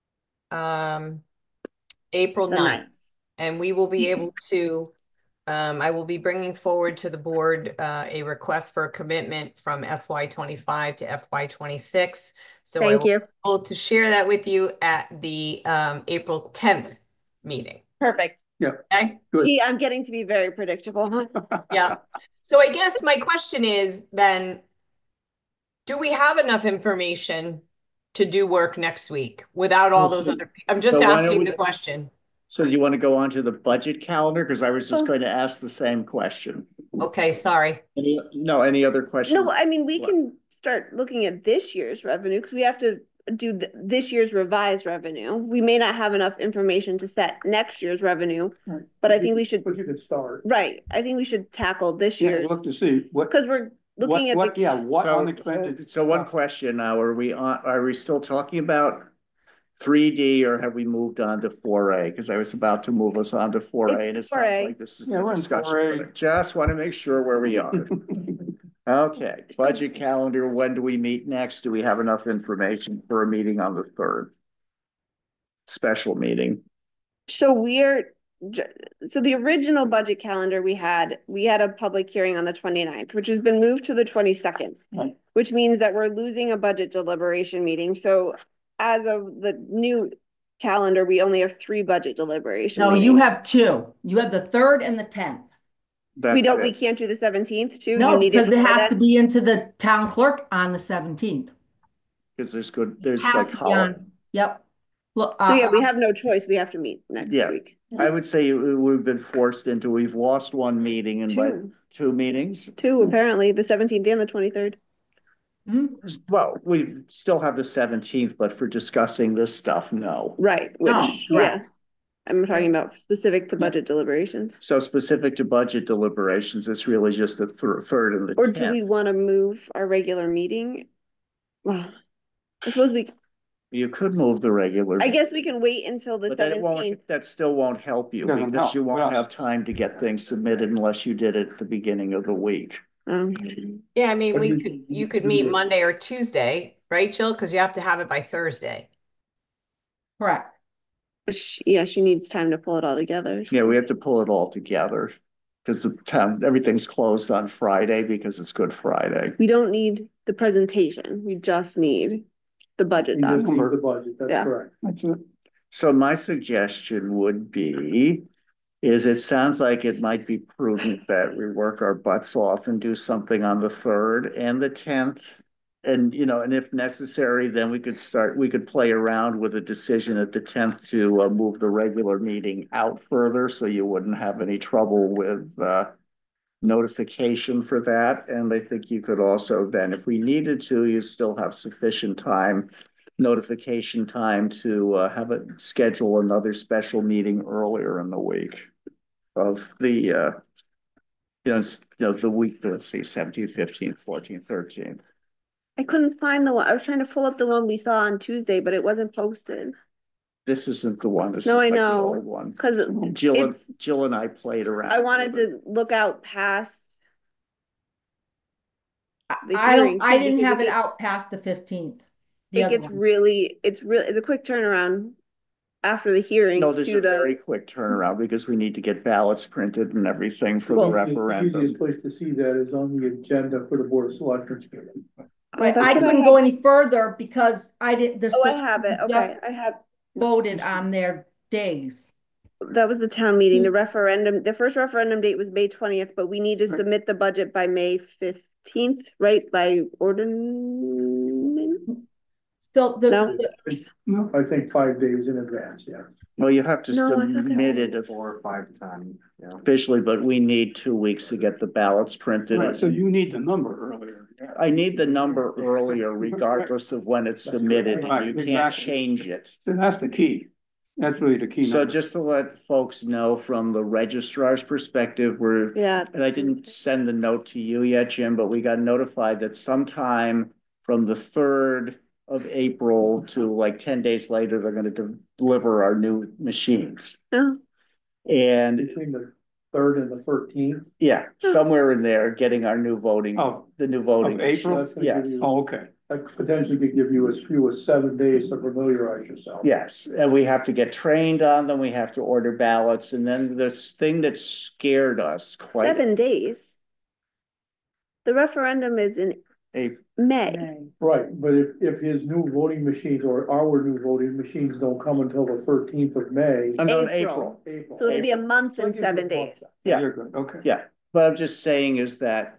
Um, April The ninth, ninth. and we will be able to, um, I will be bringing forward to the board, uh, a request for a commitment from F Y twenty-five to F Y twenty-six. So I Thank will be you. able to share that with you at the, um, April tenth meeting. Perfect. Okay? Good. See, I'm getting to be very predictable. Yeah. So I guess my question is then, do we have enough information to do work next week without all Well, those so- other, I'm just so why don't asking we- the question. So you want to go on to the budget calendar? Because I was just Oh. going to ask the same question. Okay, sorry. Any, no, any other questions? No, I mean, we What? can start looking at this year's revenue because we have to do th- this year's revised revenue. We may not have enough information to set next year's revenue, Right. but I You think we could- should, But you could start. right, I think we should tackle this Yeah, year's, look to see what, because we're what, looking at what, the, yeah, what So, unexpected. so one stuff. question now, are we on, are we still talking about three D or have we moved on to four A? Because I was about to move us on to four A It's and it four sounds A. like this is Yeah, the we're in discussion. four A. for it. Just want to make sure where we are. Okay, budget calendar, when do we meet next? Do we have enough information for a meeting on the third? Special meeting. so we're, j- so the original budget calendar we had, we had a public hearing on the 29th, which has been moved to the twenty-second. Right. Which means that we're losing a budget deliberation meeting. So as of the new calendar, we only have three budget deliberation. No, you meetings. have two. You have the third and the tenth. We That's don't, we it. can't do the seventeenth too? No, You need because it before has to then? be into the town clerk on the seventeenth. Because there's good, there's Has like to be column. on, yep. Look, So yeah, uh, we have no choice. We have to meet next Yeah. week. I would say we've been forced into, we've lost one meeting and by Two, two meetings. two apparently, the seventeenth and the twenty-third. mhm. Well, we still have the seventeenth, but for discussing this stuff, no. Right, No, which, yeah. correct. I'm talking about specific to budget deliberations. So specific to budget deliberations, it's really just the thir- third and the Or do we tenth. want to move our regular meeting? Well, I suppose we, You could move the regular. I guess we can wait until the But that seventeenth. won't, that still won't help you Doesn't because help, you won't yeah. have time to get things submitted unless you did it at the beginning of the week. Um, Yeah, I mean, But we you- could, you you could do meet this. Monday or Tuesday, right, Jill? Because you have to have it by Thursday. Correct. she- yeah, she needs time to pull it all together. Yeah, we have to pull it all together. Because the town, everything's closed on Friday because it's Good Friday. We don't need the presentation. We just need the budget You just docs. need the budget, that's Yeah. correct. That's it. So my suggestion would be, is it sounds like it might be prudent that we work our butts off and do something on the third and the tenth. And, you know, and if necessary, then we could start, we could play around with a decision at the tenth to uh, move the regular meeting out further, so you wouldn't have any trouble with uh notification for that. And I think you could also then, if we needed to, you still have sufficient time, notification time to uh, have it schedule another special meeting earlier in the week of the, uh, you know, s- you know, the week, let's see, seventeenth, fifteenth, fourteenth, thirteenth. I couldn't find the one. I was trying to pull up the one we saw on Tuesday, but it wasn't posted. This isn't the one. This is No, I like the know. old one. Cause Jill, and- it's, Jill and I played around. I wanted with it. to look out past. The I hearing don't, I too, didn't because have it it gets- out past the fifteenth. The It other gets one. really, it's real, it's a quick turnaround after the hearing No, there's to a very the, quick turnaround because we need to get ballots printed and everything for the Well, The referendum. easiest place to see that is on the agenda for the Board of Selectmen's meeting. Right, that's I what I couldn't had. go any further because I didn't, the. Oh, I have it. Okay, just I have, Voted on their days. that was the town meeting. The Mm. referendum, the first referendum date was May twentieth, but we need to Right. submit the budget by May fifteenth, right? By ordinance? Still, the, No? the- No, I think five days in advance, yeah. Well, you have to No, I thought that submit was- it of four or five times officially, but we need two weeks to get the ballots printed. right, so you need the number earlier. Yeah. I need the number earlier regardless of when it's submitted, and you Right, can't exactly. change it. So that's the key. That's really the key. So number. just to let folks know from the registrar's perspective, we're, Yeah. and I didn't send the note to you yet, Jim, but we got notified that sometime from the third of April to like ten days later, they're gonna de- deliver our new machines. No, And Between the third and the thirteenth. yeah, somewhere in there, getting our new voting, Oh, the new voting. of April? That's gonna give Yes. you- Oh, okay. that potentially could give you as few as seven days to familiarize yourself. Yes, and we have to get trained on them, we have to order ballots, and then this thing that scared us quite. Seven days. The referendum is in A, May. Right, but if, if his new voting machines or our new voting machines don't come until the thirteenth of May. oh, no, in April. April, April. So it'll be a month So it and gives you seven a days. month. Yeah. You're good, okay. yeah, but I'm just saying is that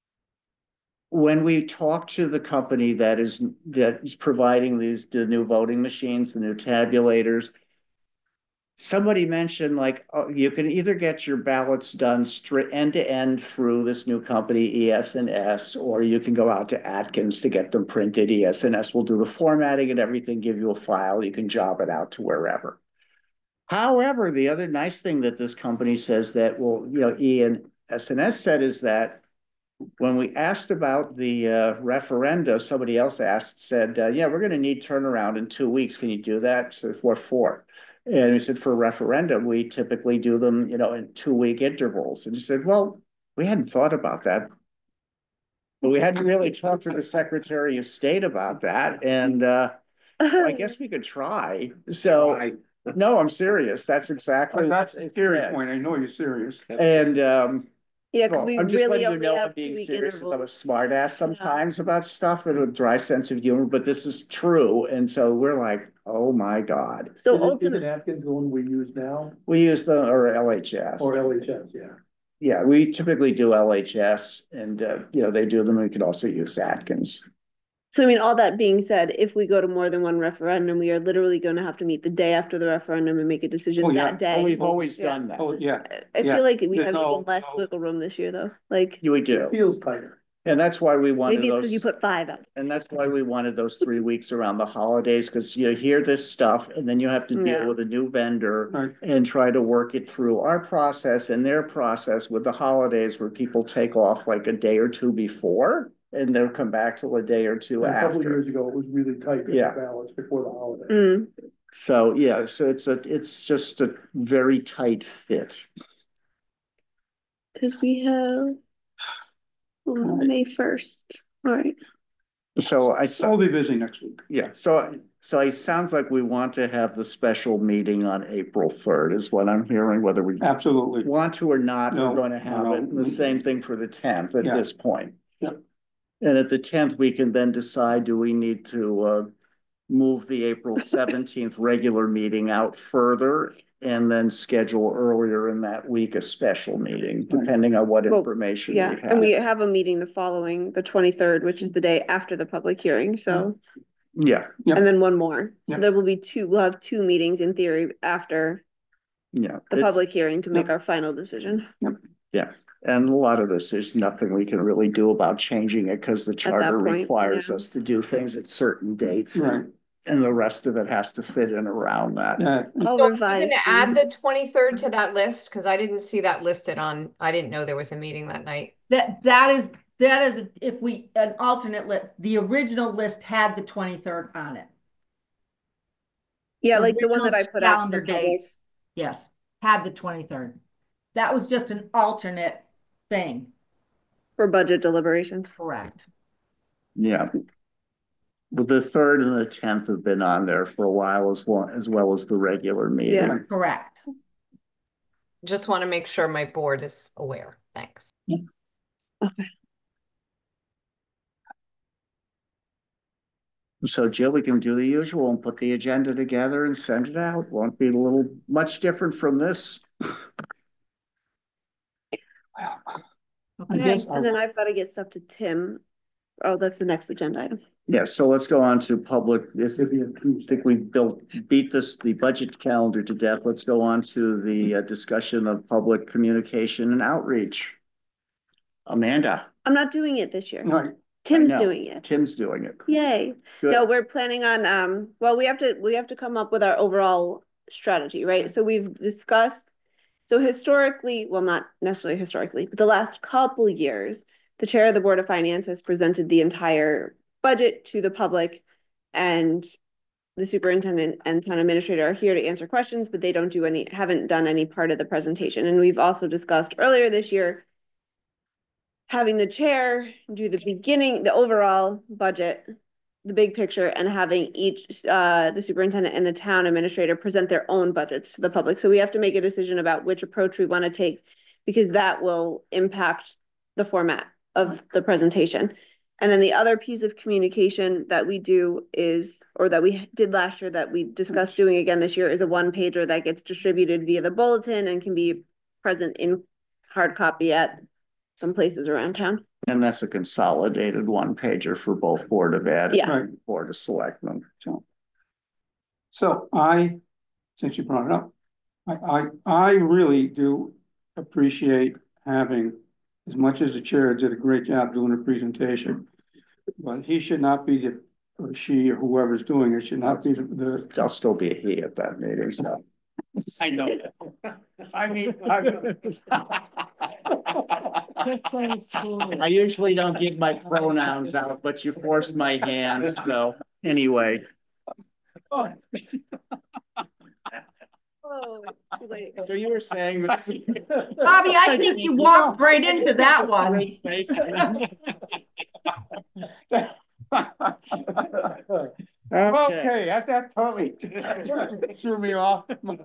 when we talk to the company that is, that is providing these, the new voting machines, the new tabulators, somebody mentioned like, oh, you can either get your ballots done straight end to end through this new company, E S N S, or you can go out to Atkins to get them printed. E S N S will do the formatting and everything, give you a file, you can job it out to wherever. However, the other nice thing that this company says that, well, you know, E and S N S said is that when we asked about the uh, referenda, somebody else asked, said, uh, yeah, we're going to need turnaround in two weeks. Can you do that? So for four. And we said, for referendum, we typically do them, you know, in two week intervals. And he said, well, we hadn't thought about that. But we hadn't really talked to the Secretary of State about that. And uh, well, I guess we could try. So Try. no, I'm serious. That's exactly. That's what a it theory said. point, I know you're serious. And um, Yeah, because well, we I'm just really letting you only know I'm have two being week serious, 'cause I'm a intervals. smart ass sometimes about stuff with a dry sense of humor, but this is true. And so we're like, oh my God. So Is it- is it ultimately, Atkins the one we use now, We use the, or L H S. or L H S, yeah? Yeah, we typically do L H S and, uh, you know, they do them. We could also use Atkins. so I mean, all that being said, if we go to more than one referendum, we are literally going to have to meet the day after the referendum and make a decision Oh, yeah. that Oh, day. we've always Yeah. done that. Oh, yeah, I yeah. feel like we There's have no- even less no- wiggle room this year, though. Like, You, we It do. feels tighter. And that's why we wanted maybe it's because you those, put five out. and that's why we wanted those three weeks around the holidays, because you hear this stuff and then you have to Yeah. deal with a new vendor Right. and try to work it through our process and their process with the holidays where people take off like a day or two before and they'll come back till a day or two A couple of after. years ago, it was really tight in the Yeah. ballots before the holiday. Mm. So, yeah, so it's a, it's just a very tight fit. Because we have Right. May first. All right. So I I'll saw, be busy next week. yeah, so, so it sounds like we want to have the special meeting on April third is what I'm hearing, whether we Absolutely. want to or not, we're No, going to have no, it. no. The same thing for the tenth at Yeah. this point. Yeah. And at the tenth, we can then decide, do we need to uh move the April seventeenth regular meeting out further and then schedule earlier in that week a special meeting, depending on what Well, information we Yeah, and have. we have a meeting the following, the twenty-third, which is the day after the public hearing, so, Yeah, Yep. and then one more. So Yep. there will be two, we'll have two meetings in theory after yeah. the It's- public hearing to make Yep. our final decision. Yeah, and a lot of this, there's nothing we can really do about changing it because the charter point, requires yeah. us to do things at certain dates. Right. And the rest of it has to fit in around that. Yeah, I'll So are you revise. gonna add the twenty-third to that list? Because I didn't see that listed on, I didn't know there was a meeting that night. That, that is, that is, if we, an alternate list, the original list had the twenty-third on it. Yeah, The like the one that I original put out to calendar the public. dates, yes, had the twenty-third. That was just an alternate thing, For budget deliberations. correct? Yeah. But the third and the tenth have been on there for a while as long, as well as the regular meeting. Yeah. Correct. Just want to make sure my board is aware. Thanks. Okay. So Jill, we can do the usual and put the agenda together and send it out. Won't be a little much different from this. I Okay, guess And then I- I've got to get stuff to Tim. Oh, that's the next agenda item. Yeah, so let's go on to public, if It'd be a I Tuesday. think we built, beat this, the budget calendar to death. Let's go on to the uh, discussion of public communication and outreach. Amanda, I'm not doing it this year. right, Tim's know. doing it. Tim's doing it. Yay. Good. No, we're planning on, um, well, we have to, we have to come up with our overall strategy, right? So we've discussed, so historically, well, not necessarily historically, but the last couple years, the chair of the Board of Finance has presented the entire budget to the public, and the superintendent and town administrator are here to answer questions, but they don't do any, haven't done any part of the presentation. And we've also discussed earlier this year having the chair do the beginning, the overall budget, the big picture and having each, uh, the superintendent and the town administrator present their own budgets to the public. So we have to make a decision about which approach we want to take, because that will impact the format of the presentation. And then the other piece of communication that we do is, or that we did last year that we discussed doing again this year, is a one pager that gets distributed via the bulletin and can be present in hard copy at some places around town. And that's a consolidated one pager for both Board of Ed Yeah. and Board of Selectmen. So, so I, since you brought it up, I, I, I really do appreciate having, as much as the chair did a great job doing the presentation, but he should not be the, or she or whoever's doing it should not be the, the There'll still be a he at that meeting, so. I know. I mean, I. I usually don't give my pronouns out, but you forced my hand, so anyway. Oh, it's too late. So you were saying. Bobby, I think you walked right into that one. Okay, that, that totally threw me off. I think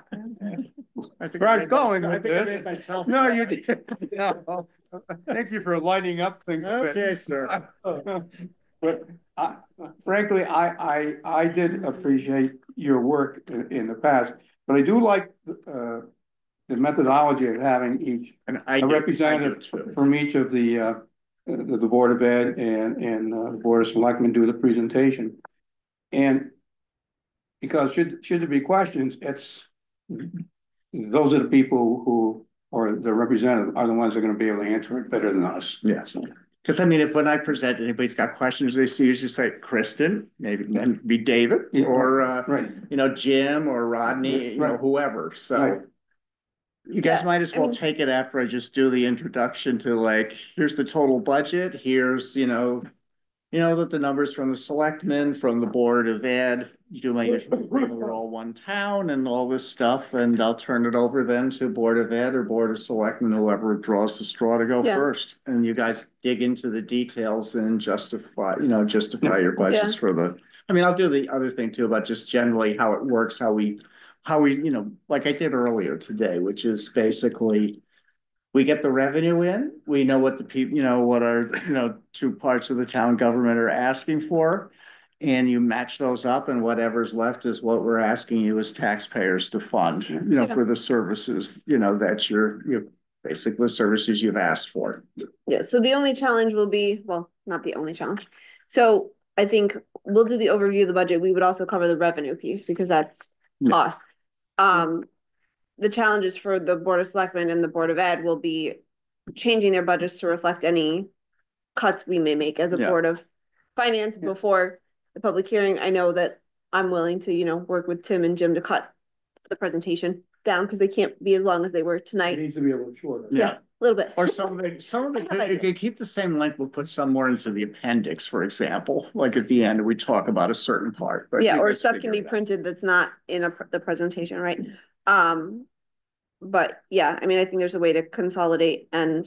Where I was made going myself- I with think I this. made myself- No, you did. No. Thank you for lighting up things. a bit. Okay, sir. But I, frankly, I, I, I did appreciate your work in, in the past, but I do like, uh, the methodology of having each, And I a do- I do representative too. from each of the, uh, the, the Board of Ed and, and, uh, the Board of Selectmen do the presentation. And because should, should there be questions, it's, those are the people who, or the representative are the ones that are gonna be able to answer it better than us. Yeah. So, Because I mean, if when I present, anybody's got questions, they see usually say Kristen, maybe then be David, Yeah, or uh, right, you know, Jim or Rodney, you know, Right. whoever. So Right. you guys Yeah, might as I well mean- take it after I just do the introduction to like, here's the total budget, here's, you know, you know, that the numbers from the selectmen, from the Board of Ed, you do my usual thing, we're all one town and all this stuff, and I'll turn it over then to Board of Ed or Board of Selectmen, whoever draws the straw to go Yeah. first. And you guys dig into the details and justify, you know, justify your budgets for the, I mean, I'll do the other thing too, about just generally how it works, how we, how we, you know, like I did earlier today, which is basically we get the revenue in, we know what the people, you know, what our, you know, two parts of the town government are asking for. And you match those up and whatever's left is what we're asking you as taxpayers to fund, you know, Yeah. for the services, you know, that you're, you basically the services you've asked for. Yeah, so the only challenge will be, well, not the only challenge. So I think we'll do the overview of the budget. We would also cover the revenue piece because that's Yeah. cost. Um, the challenges for the Board of Selectmen and the Board of Ed will be changing their budgets to reflect any cuts we may make as a Yeah. Board of Finance Yeah. before the public hearing. I know that I'm willing to, you know, work with Tim and Jim to cut the presentation down because they can't be as long as they were It tonight. needs to be a little shorter. Yeah. A little bit. Or some of it, some of it, I like it could keep the same length, we'll put some more into the appendix, for example, like at the end, we talk about a certain part. but Yeah, you or guys stuff figure can be it out. printed that's not in a, the presentation, right? Um, but yeah, I mean, I think there's a way to consolidate and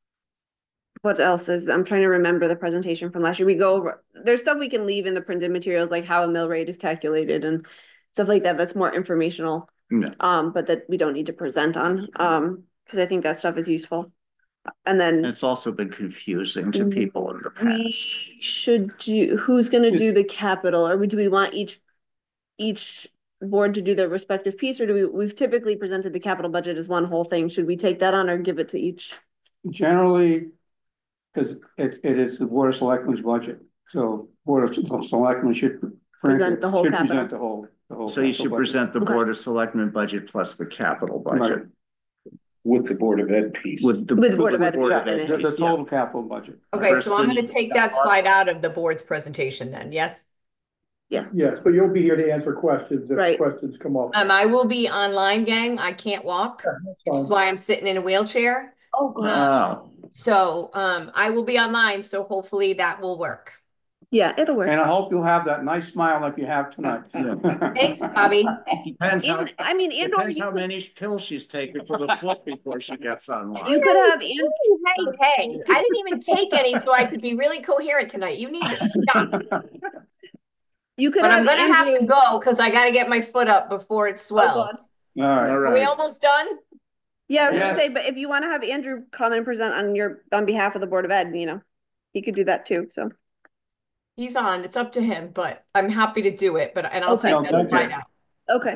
what else is, I'm trying to remember the presentation from last year. We go over, there's stuff we can leave in the printed materials, like how a mill rate is calculated and stuff like that, that's more informational. Yeah. Um, but that we don't need to present on, um, because I think that stuff is useful. And then And it's also been confusing to Mm, people in the we past. should do, who's gonna do the capital, or do we want each, each board to do their respective piece, or do we, we've typically presented the capital budget as one whole thing, should we take that on or give it to each? Generally, because it, it is the Board of Selectmen's budget, so Board of Selectmen should. frankly, Present the whole should capital. Present the whole, the whole. So you capital should budget. present the Okay. Board of Selectmen budget plus the capital budget. Right. With the Board of Ed piece. With the. With the Board of Ed Board Yeah, The, the piece, yeah. total capital budget. Okay, so I'm Kristen, gonna take you that got thoughts? slide out of the board's presentation then, yes? Yes, but you'll be here to answer questions if Right. questions come up. Um, I will be online, gang. I can't walk, which is why I'm sitting in a wheelchair. Oh, Oh, So, um, I will be online, so hopefully that will work. Yeah, it'll work. And I hope you'll have that nice smile like you have tonight. Thanks, Bobby. Depends how, And, I mean, and or depends you how could, many pills she's taking for the foot before she gets online. you could have, and Hey, hey, I didn't even take any, so I could be really coherent tonight. You need to stop. you could But have I'm gonna have to Andrew- go because I gotta get my foot up before it Oh, God. swells. All right. All Are we right. almost done? Yeah, I was gonna Yes. say, but if you want to have Andrew come and present on your, on behalf of the Board of Ed, you know, he could do that too, so. He's on, it's up to him, but I'm happy to do it, but, and I'll Okay. take that Okay. slide out. Okay,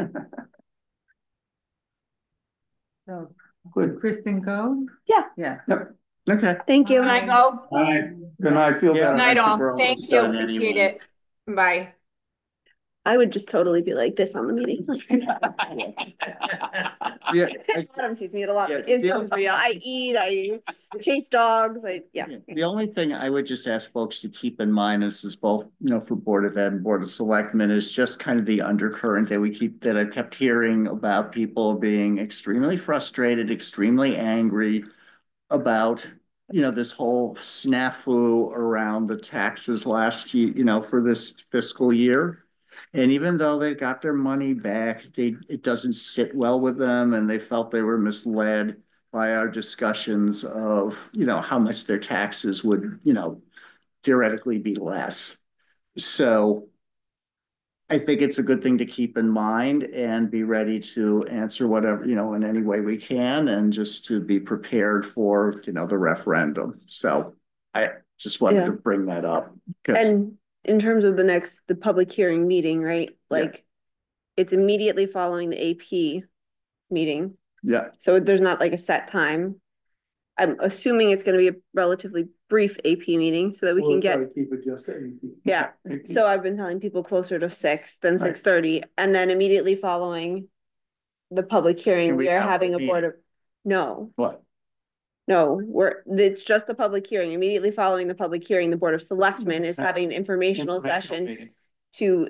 So, Good. Kristen go? Yeah. Yeah. Okay. thank you. Can I go? All right. Good night. Feel Yeah. better. Night I think all. we're Thank almost you, done appreciate anyway. it. Bye. I would just totally be like this on the meeting. Yeah. Adam sees me at a lot. Yeah, It the comes for you. I eat, I chase dogs, I, yeah. The only thing I would just ask folks to keep in mind, this is both, you know, for Board of Ed and Board of Selectmen, is just kind of the undercurrent that we keep, that I kept hearing about people being extremely frustrated, extremely angry about, you know, this whole snafu around the taxes last year, you know, for this fiscal year. And even though they got their money back, they, it doesn't sit well with them, and they felt they were misled by our discussions of, you know, how much their taxes would, you know, theoretically be less. So I think it's a good thing to keep in mind and be ready to answer whatever, you know, in any way we can, and just to be prepared for, you know, the referendum. So I just wanted Yeah. to bring that up. 'Cause- And in terms of the next, the public hearing meeting, right? Like, it's immediately following the A P meeting, yeah, so there's not like a set time. I'm assuming it's gonna be a relatively brief A P meeting so that we We'll can try get, to keep it just to eighty. yeah. So I've been telling people closer to six than Right. six thirty, and then immediately following the public hearing, Can we we are have a having a board of, no, what? no, we're, it's just the public hearing. Immediately following the public hearing, the Board of Selectmen is having an informational session to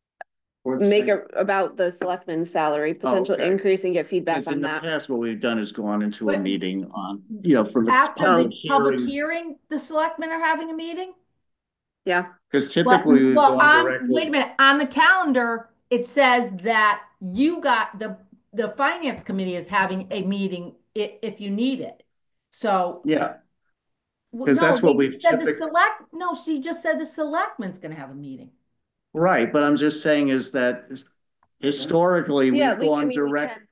make a, about the selectmen's salary, potential okay. increase, and get feedback Because in on the that. past, what we've done is gone into a But- meeting on, you know, from the After public the public hearing. hearing, the selectmen are having a meeting? Yeah, Because Well, typically we've well, gone on, wait a directly. minute, on the calendar, it says that you got, the, the finance committee is having a meeting i- if you need it. So. Yeah, well, 'cause that's no, what they we've just said the typic- select, no, she just said the selectmen's gonna have a meeting. right. But I'm just saying is that historically, yeah, we've we, I gone mean, we direct. can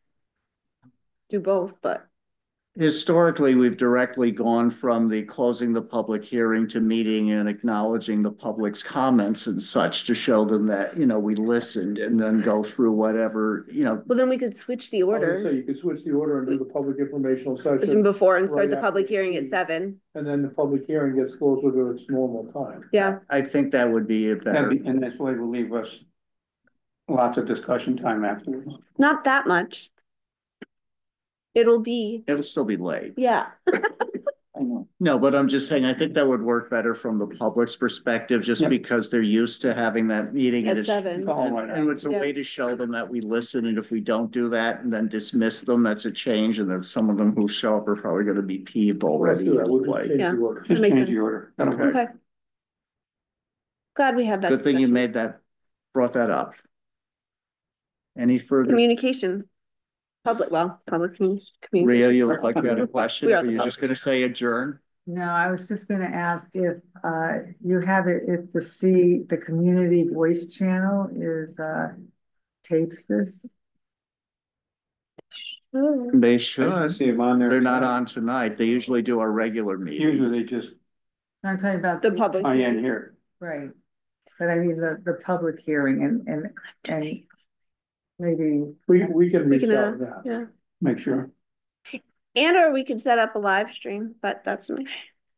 do both, but Historically, we've directly gone from the closing the public hearing to meeting and acknowledging the public's comments and such to show them that, you know, we listened, and then go through whatever, you know. well, then we could switch the I was gonna say, order you could switch the order and do the public informational just session, before and right start the after public the hearing at meeting. seven. and then the public hearing gets closer to its normal time. Yeah, I think that would be a That'd better. be, and this way will leave us lots of discussion time afterwards. not that much. It'll be, It'll still be late. yeah, I know. No, but I'm just saying, I think that would work better from the public's perspective, just Yeah. because they're used to having that meeting. and at it's- seven. It's all right. And it's a Yeah. way to show them that we listen, and if we don't do that and then dismiss them, that's a change, and there's some of them who show up are probably gonna be peeved Let's already do that, we'll just anyway. change Yeah. the order. Just makes change the sense. order. That'll Okay. work. Okay. Glad we had that. Good thing you discussion. made that, brought that up. Any further, Communication. Public, well, public commu- communication. Ria, you look like you had a question, We or are the you just gonna say adjourn? No, I was just gonna ask if, uh, you have it, if the C, the community voice channel is, uh, tapes this? They I should. see them on there. They're not on tonight. They usually do our regular Usually meetings. they just I'm talking about. The public. tie in here. Right, but I mean, the, the public hearing and, and, and maybe, We, we can We reach can, out uh, now. yeah, Make sure. and or we could set up a live stream, but that's me.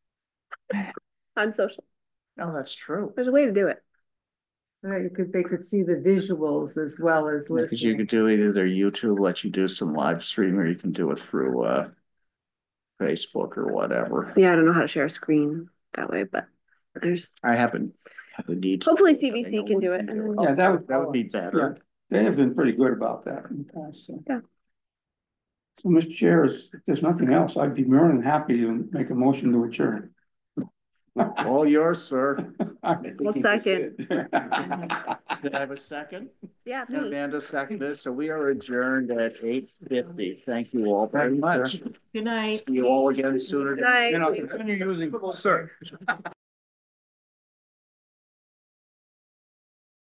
On social, Oh, that's true. there's a way to do it. that you could, they could see the visuals as well as Because you listening. could do either their YouTube, let you do some live stream, or you can do it through uh Facebook or whatever. Yeah, I don't know how to share a screen that way, but there's, I haven't had the need. to hopefully do it, but I C B C know can one do it, and then- Yeah, that would, That would be better. they have been pretty good about that in the past, so. Yeah. So, Mister Chair, if there's nothing else, I'd be more than happy to make a motion to adjourn. All yours, sir. Well, second. Did I have a second? Yeah. And Amanda seconded, so we are adjourned at eight fifty. Thank you all very much. Good night. See you all again sooner. Night. You know, continue using, sir.